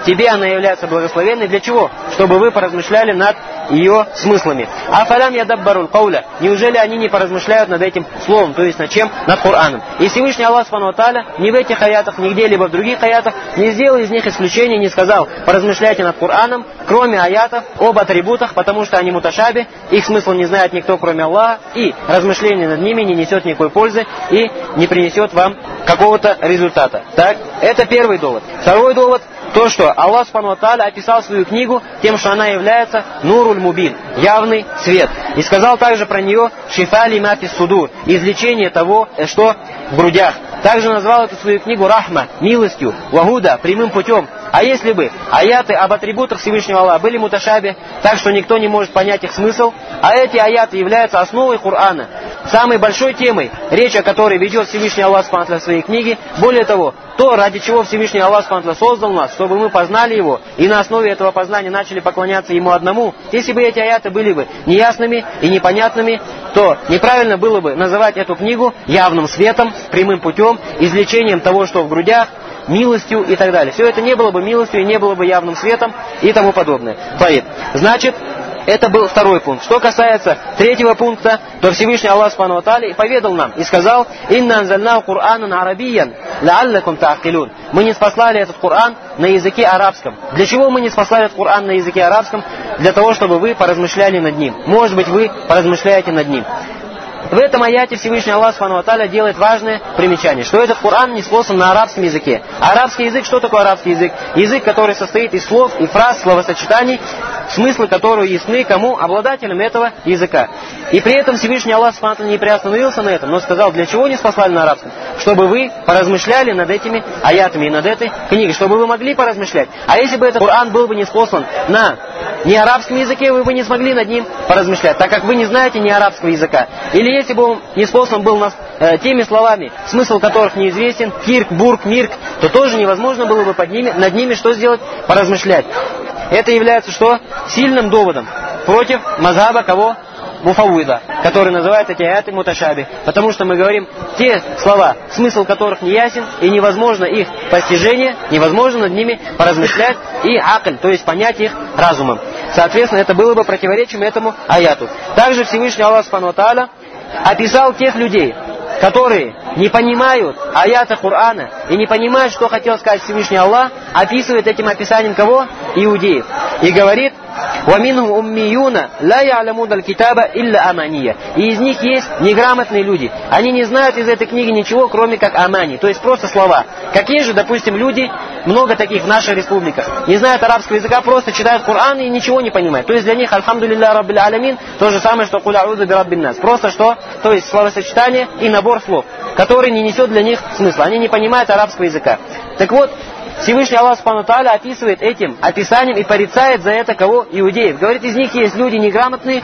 тебе она является благословенной. Для чего? Чтобы вы поразмышляли над ее смыслами. Афалям ядаббарул кауля. Неужели они не поразмышляют над этим словом, то есть над чем? Над Кораном. И Всевышний Аллах Субхану ва Тааля ни в этих аятах, ни где-либо в других аятах не сделал из них исключения, не сказал: поразмышляйте над Кораном, кроме аятов об атрибутах, потому что они муташаби, их смысл не знает никто, кроме Аллаха, и размышление над ними не несет никакой пользы и не принесет вам какого-то результата. Так, это первый довод. Второй довод, то, что Аллах Субхану ва Тааля описал свою книгу тем, что она является нуруль мубин, явный свет. И сказал также про нее шифа лима фис судур, излечение того, что в грудях. Также назвал эту свою книгу рахма, милостью, вагуда, прямым путем. А если бы аяты об атрибутах Всевышнего Аллаха были муташаби, так что никто не может понять их смысл, а эти аяты являются основой Корана, самой большой темой, речь о которой ведет Всевышний Аллах Субхану ва Тааля в своей книге. Более того, то, ради чего Всевышний Аллах Субхану ва Тааля создал нас, чтобы мы познали Его, и на основе этого познания начали поклоняться Ему одному. Если бы эти аяты были бы неясными и непонятными, то неправильно было бы называть эту книгу явным светом, прямым путем, излечением того, что в грудях, милостью и так далее. Все это не было бы милостью и не было бы явным светом и тому подобное. Значит, это был второй пункт. Что касается третьего пункта, то Всевышний Аллах Субхану ва Тааля поведал нам и сказал: «Инна анзальнаху Кур'анан арабиян, лааллакум та'акилун». Мы не спаслали этот Коран на языке арабском. Для чего мы не спаслали этот Коран на языке арабском? Для того, чтобы вы поразмышляли над ним. Может быть, вы поразмышляете над ним. В этом аяте Всевышний Аллах Субхану ва Тааля делает важное примечание, что этот Коран не спослан на арабском языке. Арабский язык, что такое арабский язык? Язык, который состоит из слов и фраз, словосочетаний, смыслы которые ясны кому? Обладателям этого языка. И при этом Всевышний Аллах Субхану ва Тааля не приостановился на этом, но сказал: для чего не спаслали на арабском? Чтобы вы поразмышляли над этими аятами и над этой книгой, чтобы вы могли поразмышлять. А если бы этот Коран был бы не спослан на неарабском языке, вы бы не смогли над ним поразмышлять, так как вы не знаете неарабского языка. Или если бы он неспослан был теми словами, смысл которых неизвестен, кирк, бурк, мирк, то тоже невозможно было бы над ними что сделать? Поразмышлять. Это является что? Сильным доводом против мазхаба кого? Муфаввида, который называет эти аяты муташаби. Потому что мы говорим, те слова, смысл которых не ясен, и невозможно их постижение, невозможно над ними поразмышлять и акль, то есть понять их разумом. Соответственно, это было бы противоречием этому аяту. Также Всевышний Аллах Субхану ва Тааля описал тех людей, которые не понимают аяты Корана и не понимают, что хотел сказать Всевышний Аллах, описывает этим описанием кого? Иудеев. И говорит: «Ваминхум уммиюна ла я'ламуна аль-китаба илля амания». И из них есть неграмотные люди. Они не знают из этой книги ничего, кроме как амани, то есть просто слова. Какие же, допустим, люди, много таких в наших республиках, не знают арабского языка, просто читают Коран и ничего не понимают. То есть для них альхамдулилля раббил алямин то же самое, что куль а'удзу бираббин нас. Просто что? То есть словосочетание и набор слов, который не несет для них смысла. Они не понимают арабского языка. Так вот, Всевышний Аллах Субхану ва Тааля описывает этим описанием и порицает за это кого? Иудеев. Говорит, из них есть люди неграмотные,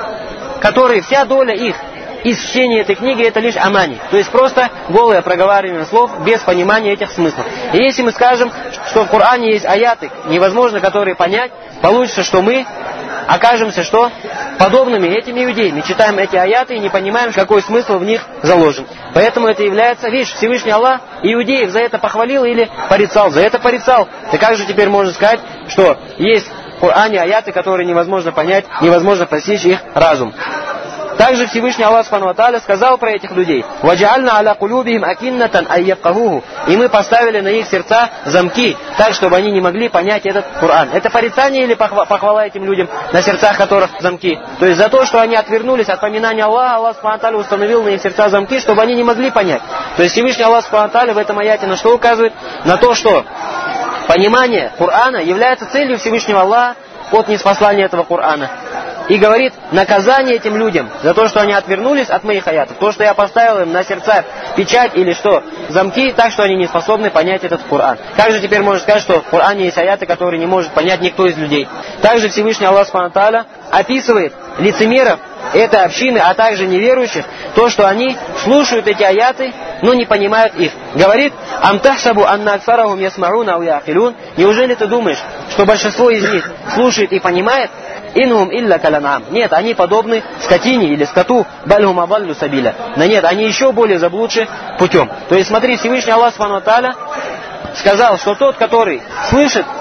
которые вся доля их из чтения этой книги это лишь амани. То есть просто голое проговаривание слов без понимания этих смыслов. И если мы скажем, что в Коране есть аяты, невозможно которые понять, получится, что мы окажемся что? Подобными этим иудеям. Мы читаем эти аяты и не понимаем, какой смысл в них заложен. Поэтому это является, видишь, Всевышний Аллах иудеев за это похвалил или порицал? За это порицал. Ты как же теперь можно сказать, что есть в Коране аяты, которые невозможно понять, невозможно постичь их разум? Также Всевышний Аллах Субхану ва Тааля сказал про этих людей: «Ваджа'альна аля кулюбихим акиннатан айяфкахуху». И мы поставили на их сердца замки, так, чтобы они не могли понять этот Коран. Это порицание или похвала этим людям, на сердцах которых замки? То есть за то, что они отвернулись от поминания Аллаха, Аллах Субхану ва Тааля установил на их сердца замки, чтобы они не могли понять. То есть Всевышний Аллах Субхану ва Тааля в этом аяте на что указывает? На то, что понимание Корана является целью Всевышнего Аллаха от неспослания этого Корана. И говорит, наказание этим людям за то, что они отвернулись от моих аятов, то, что я поставил им на сердца печать или что, замки, так что они не способны понять этот Коран. Как же теперь можно сказать, что в Коране есть аяты, которые не может понять никто из людей? Также Всевышний Аллах Субхану ва Тааля описывает лицемеров этой общины, а также неверующих, то, что они слушают эти аяты, но не понимают их. Говорит: «Амтахсабу анна аксарахум ясмауна ау яакилун». Неужели ты думаешь, что большинство из них слушает и понимает? Инхум илля каланам. Нет, они подобны скотине или скоту. Бальхум аваллю сабиля. Но нет, они еще более заблудши путем. То есть смотри, Всевышний Аллах Субхану ва Тааля сказал, что тот, который слышит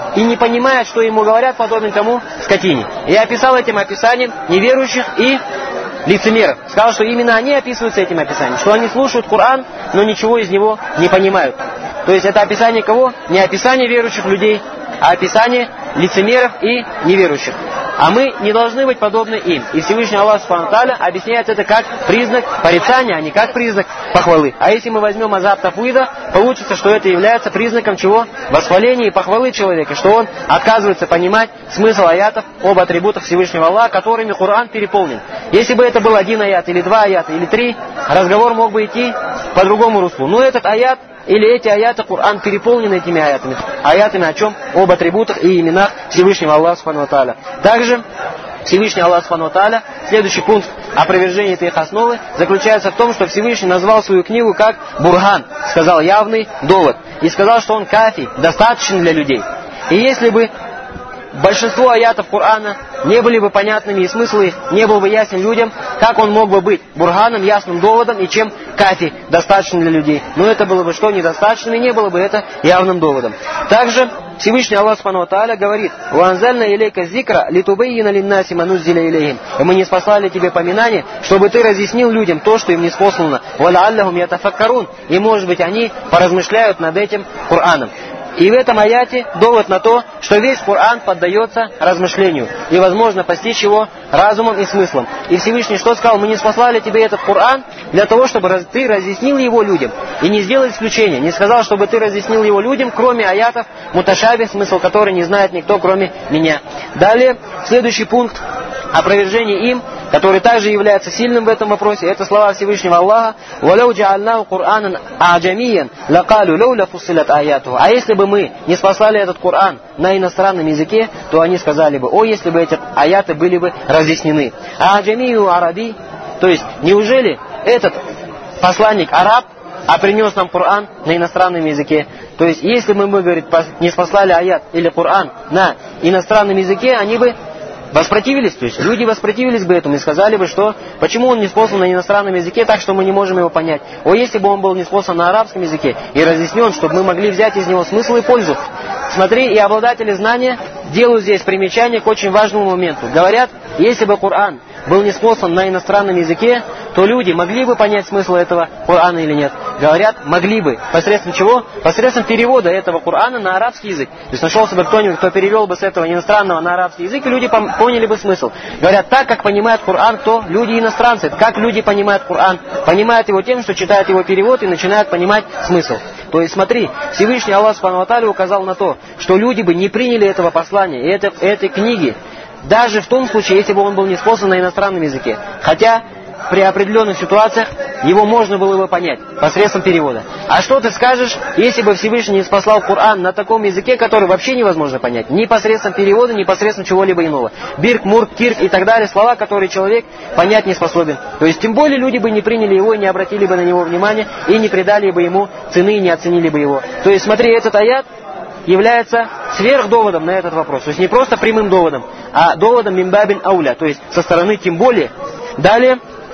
и не понимает, что ему говорят, подобен кому? Скотине. Я описал этим описанием неверующих и лицемеров. Сказал, что именно они описываются этим описанием, что они слушают Коран, но ничего из него не понимают. То есть это описание кого? Не описание верующих людей, а описание лицемеров и неверующих. А мы не должны быть подобны им. И Всевышний Аллах Субхану ва Тааля объясняет это как признак порицания, а не как признак похвалы. А если мы возьмем азаб тафвида, получится, что это является признаком чего? Восхваления и похвалы человека, что он отказывается понимать смысл аятов об атрибутах Всевышнего Аллаха, которыми Коран переполнен. Если бы это был один аят, или два аята, или три, разговор мог бы идти по другому руслу. Но этот аят или эти аяты, Коран переполнен этими аятами. Аятами о чем? Об атрибутах и именах Всевышнего Аллаха Субхану ва Тааля. Также Всевышний Аллах Субхану ва Тааля, следующий пункт опровержения этой их основы заключается в том, что Всевышний назвал свою книгу как Бурхан, сказал явный довод. И сказал, что он кафи, достаточен для людей. И если бы большинство аятов Корана не были бы понятными и смысл их не был бы ясен людям, как он мог бы быть бурганом, ясным доводом и чем кафи, достаточным для людей. Но это было бы что недостаточным и не было бы это явным доводом. Также Всевышний Аллах Субхану ва Тааля говорит: «Ванзальна илейка зикра литубейна линнаси мануззиля илейхим». И мы не спаслали тебе поминание, чтобы ты разъяснил людям то, что им не спослано. «Валааллахум ятафаккарун». И может быть они поразмышляют над этим Кораном. И в этом аяте довод на то, что весь Коран поддается размышлению. И возможно постичь его разумом и смыслом. И Всевышний что сказал? Мы не спаслали тебе этот Коран для того, чтобы ты разъяснил его людям. И не сделал исключения. Не сказал, чтобы ты разъяснил его людям, кроме аятов муташаби, смысл которой не знает никто, кроме меня. Далее, следующий пункт опровержения им, который также является сильным в этом вопросе, это слова Всевышнего Аллаха: «Валяу джа'альнаху Кур'анан а'джамиян, лакалу лауля фуссилат аятуху». А если бы мы не спаслали этот Коран на иностранном языке, то они сказали бы: о, если бы эти аяты были бы разъяснены. А'джамию араби, то есть неужели этот посланник араб, а принес нам Коран на иностранном языке? То есть если мы, говорит, не спаслали аят или Коран на иностранном языке, они бы воспротивились, то есть люди воспротивились бы этому и сказали бы, что почему он не спослан на иностранном языке, так что мы не можем его понять. О, если бы он был не спослан на арабском языке и разъяснен, чтобы мы могли взять из него смысл и пользу. Смотри, и обладатели знания делают здесь примечание к очень важному моменту. Говорят, если бы Коран был не спослан на иностранном языке, то люди могли бы понять смысл этого Корана или нет. Говорят, могли бы. Посредством чего? Посредством перевода этого Корана на арабский язык. То есть нашелся бы кто-нибудь, кто перевел бы с этого иностранного на арабский язык, и люди поняли бы смысл. Говорят, так как понимают Коран кто? Люди иностранцы. Как люди понимают Коран? Понимают его тем, что читают его перевод и начинают понимать смысл. То есть смотри, Всевышний Аллах Субхану ва Тааля указал на то, что люди бы не приняли этого послания и этой книги, даже в том случае, если бы он был не спослан на иностранном языке. Хотя при определенных ситуациях его можно было бы понять посредством перевода. А что ты скажешь, если бы Всевышний не спаслал Коран на таком языке, который вообще невозможно понять? Ни посредством перевода, ни посредством чего-либо иного. Бирк, мурк, кирк и так далее, слова, которые человек понять не способен. То есть тем более люди бы не приняли его, и не обратили бы на него внимания, и не придали бы ему цены, и не оценили бы его. То есть смотри, этот аят является сверхдоводом на этот вопрос. То есть не просто прямым доводом, а доводом мимбабин ауля, то есть со стороны тем более. Далее,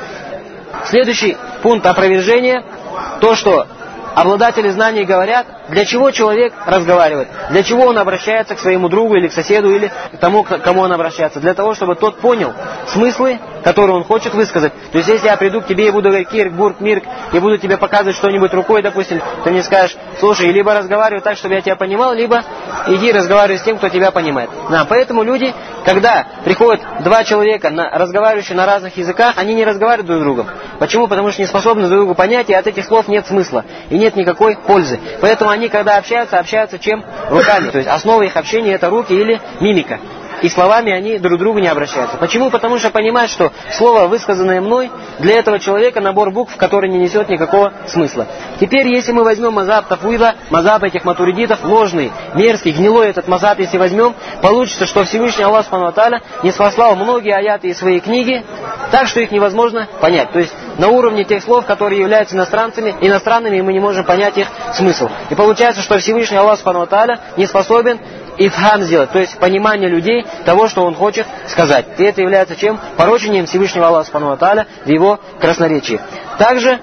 следующий пункт опровержения, то, что обладатели знаний говорят, для чего человек разговаривает, для чего он обращается к своему другу или к соседу, или к тому, к кому он обращается. Для того, чтобы тот понял смыслы, которые он хочет высказать. То есть, если я приду к тебе и буду говорить кирк, бурк, мирк, и буду тебе показывать что-нибудь рукой, допустим, ты мне скажешь: слушай, либо разговаривай так, чтобы я тебя понимал, либо иди разговаривай с тем, кто тебя понимает. Поэтому люди, когда приходят два человека, разговаривающие на разных языках, они не разговаривают друг с другом. Почему? Потому что не способны друг другу понять, и от этих слов нет смысла, и нет никакой пользы. Поэтому они, когда общаются чем? Руками. То есть основа их общения это руки или мимика. И словами они друг к другу не обращаются. Почему? Потому что понимают, что слово, высказанное мной, для этого человека набор букв, который не несет никакого смысла. Теперь, если мы возьмем мазаб тафвида, мазаб этих матуридитов, ложный, мерзкий, гнилой этот мазаб, если возьмем, получится, что Всевышний Аллах Субхану ва Тааля не спаслал многие аяты из своей книги, так что их невозможно понять. То есть на уровне тех слов, которые являются иностранными, и мы не можем понять их смысл. И получается, что Всевышний Аллах Субхану ва Тааля не способен ифхам сделать, то есть понимание людей того, что он хочет сказать. И это является чем? Порочением Всевышнего Аллаха Субхану ва Тааля в его красноречии. Также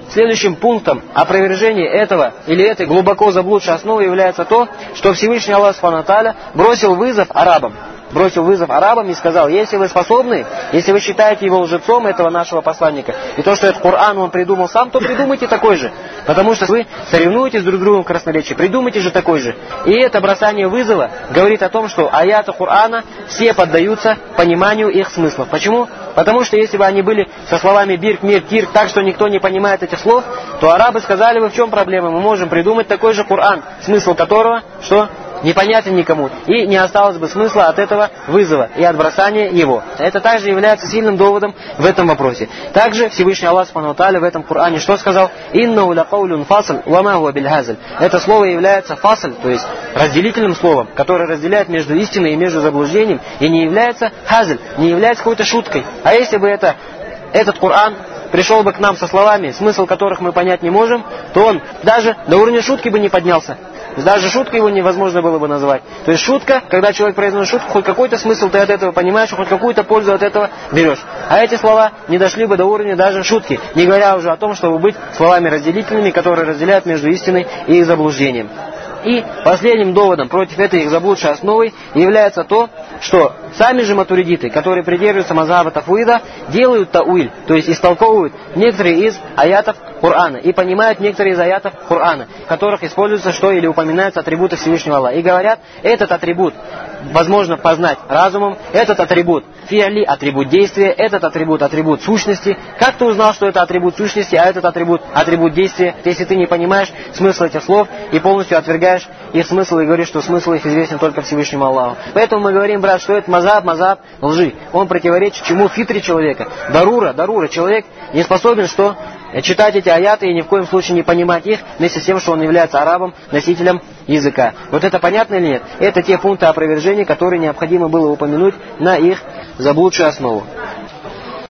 следующим пунктом опровержения этого или этой глубоко заблудшей основы является то, что Всевышний Аллах Субхану ва Тааля бросил вызов арабам. Бросил вызов арабам и сказал: если вы способны, если вы считаете его лжецом, этого нашего посланника, и то, что этот Коран он придумал сам, то придумайте такой же. Потому что вы соревнуетесь друг с другом в красноречии, придумайте же такой же. И это бросание вызова говорит о том, что аяты Корана все поддаются пониманию их смыслов. Почему? Потому что если бы они были со словами бирк, мир, кирк, так что никто не понимает этих слов, то арабы сказали бы: в чем проблема? Мы можем придумать такой же Коран, смысл которого, что непонятен никому, и не осталось бы смысла от этого вызова и от бросания его. Это также является сильным доводом в этом вопросе. Также Всевышний Аллах Субхану ва Тааля в этом Коране что сказал? «Иннау ля каулюн фасл, ва ма хуа биль хазль». Это слово является фасль, то есть разделительным словом, которое разделяет между истиной и между заблуждением, и не является хазль, не является какой-то шуткой. А если бы этот Коран пришел бы к нам со словами, смысл которых мы понять не можем, то он даже до уровня шутки бы не поднялся. Даже шуткой его невозможно было бы назвать. То есть шутка, когда человек произносит шутку, хоть какой-то смысл ты от этого понимаешь, хоть какую-то пользу от этого берешь. А эти слова не дошли бы до уровня даже шутки, не говоря уже о том, чтобы быть словами разделительными, которые разделяют между истиной и заблуждением. И последним доводом против этой их заблудшей основы является то, что сами же матуридиты, которые придерживаются мазхаба тафуида, делают тауиль, то есть истолковывают некоторые из аятов Корана и понимают некоторые из аятов Корана, в которых используется что или упоминаются атрибуты Всевышнего Аллаха. И говорят, этот атрибут возможно познать разумом, этот атрибут фи'ли, атрибут действия, этот атрибут сущности. Как ты узнал, что это атрибут сущности, а этот атрибут действия, если ты не понимаешь смысл этих слов и полностью отвергаешь их смысл и говоришь, что смысл их известен только Всевышнему Аллаху. Поэтому мы говорим, брат, что это мазхаб лжи. Он противоречит чему? Фитре человека. Дарура. Человек не способен что? Читать эти аяты и ни в коем случае не понимать их, вместе с тем, что он является арабом, носителем языка. Вот это понятно или нет? Это те пункты опровержения, которые необходимо было упомянуть на их заблудшую основу.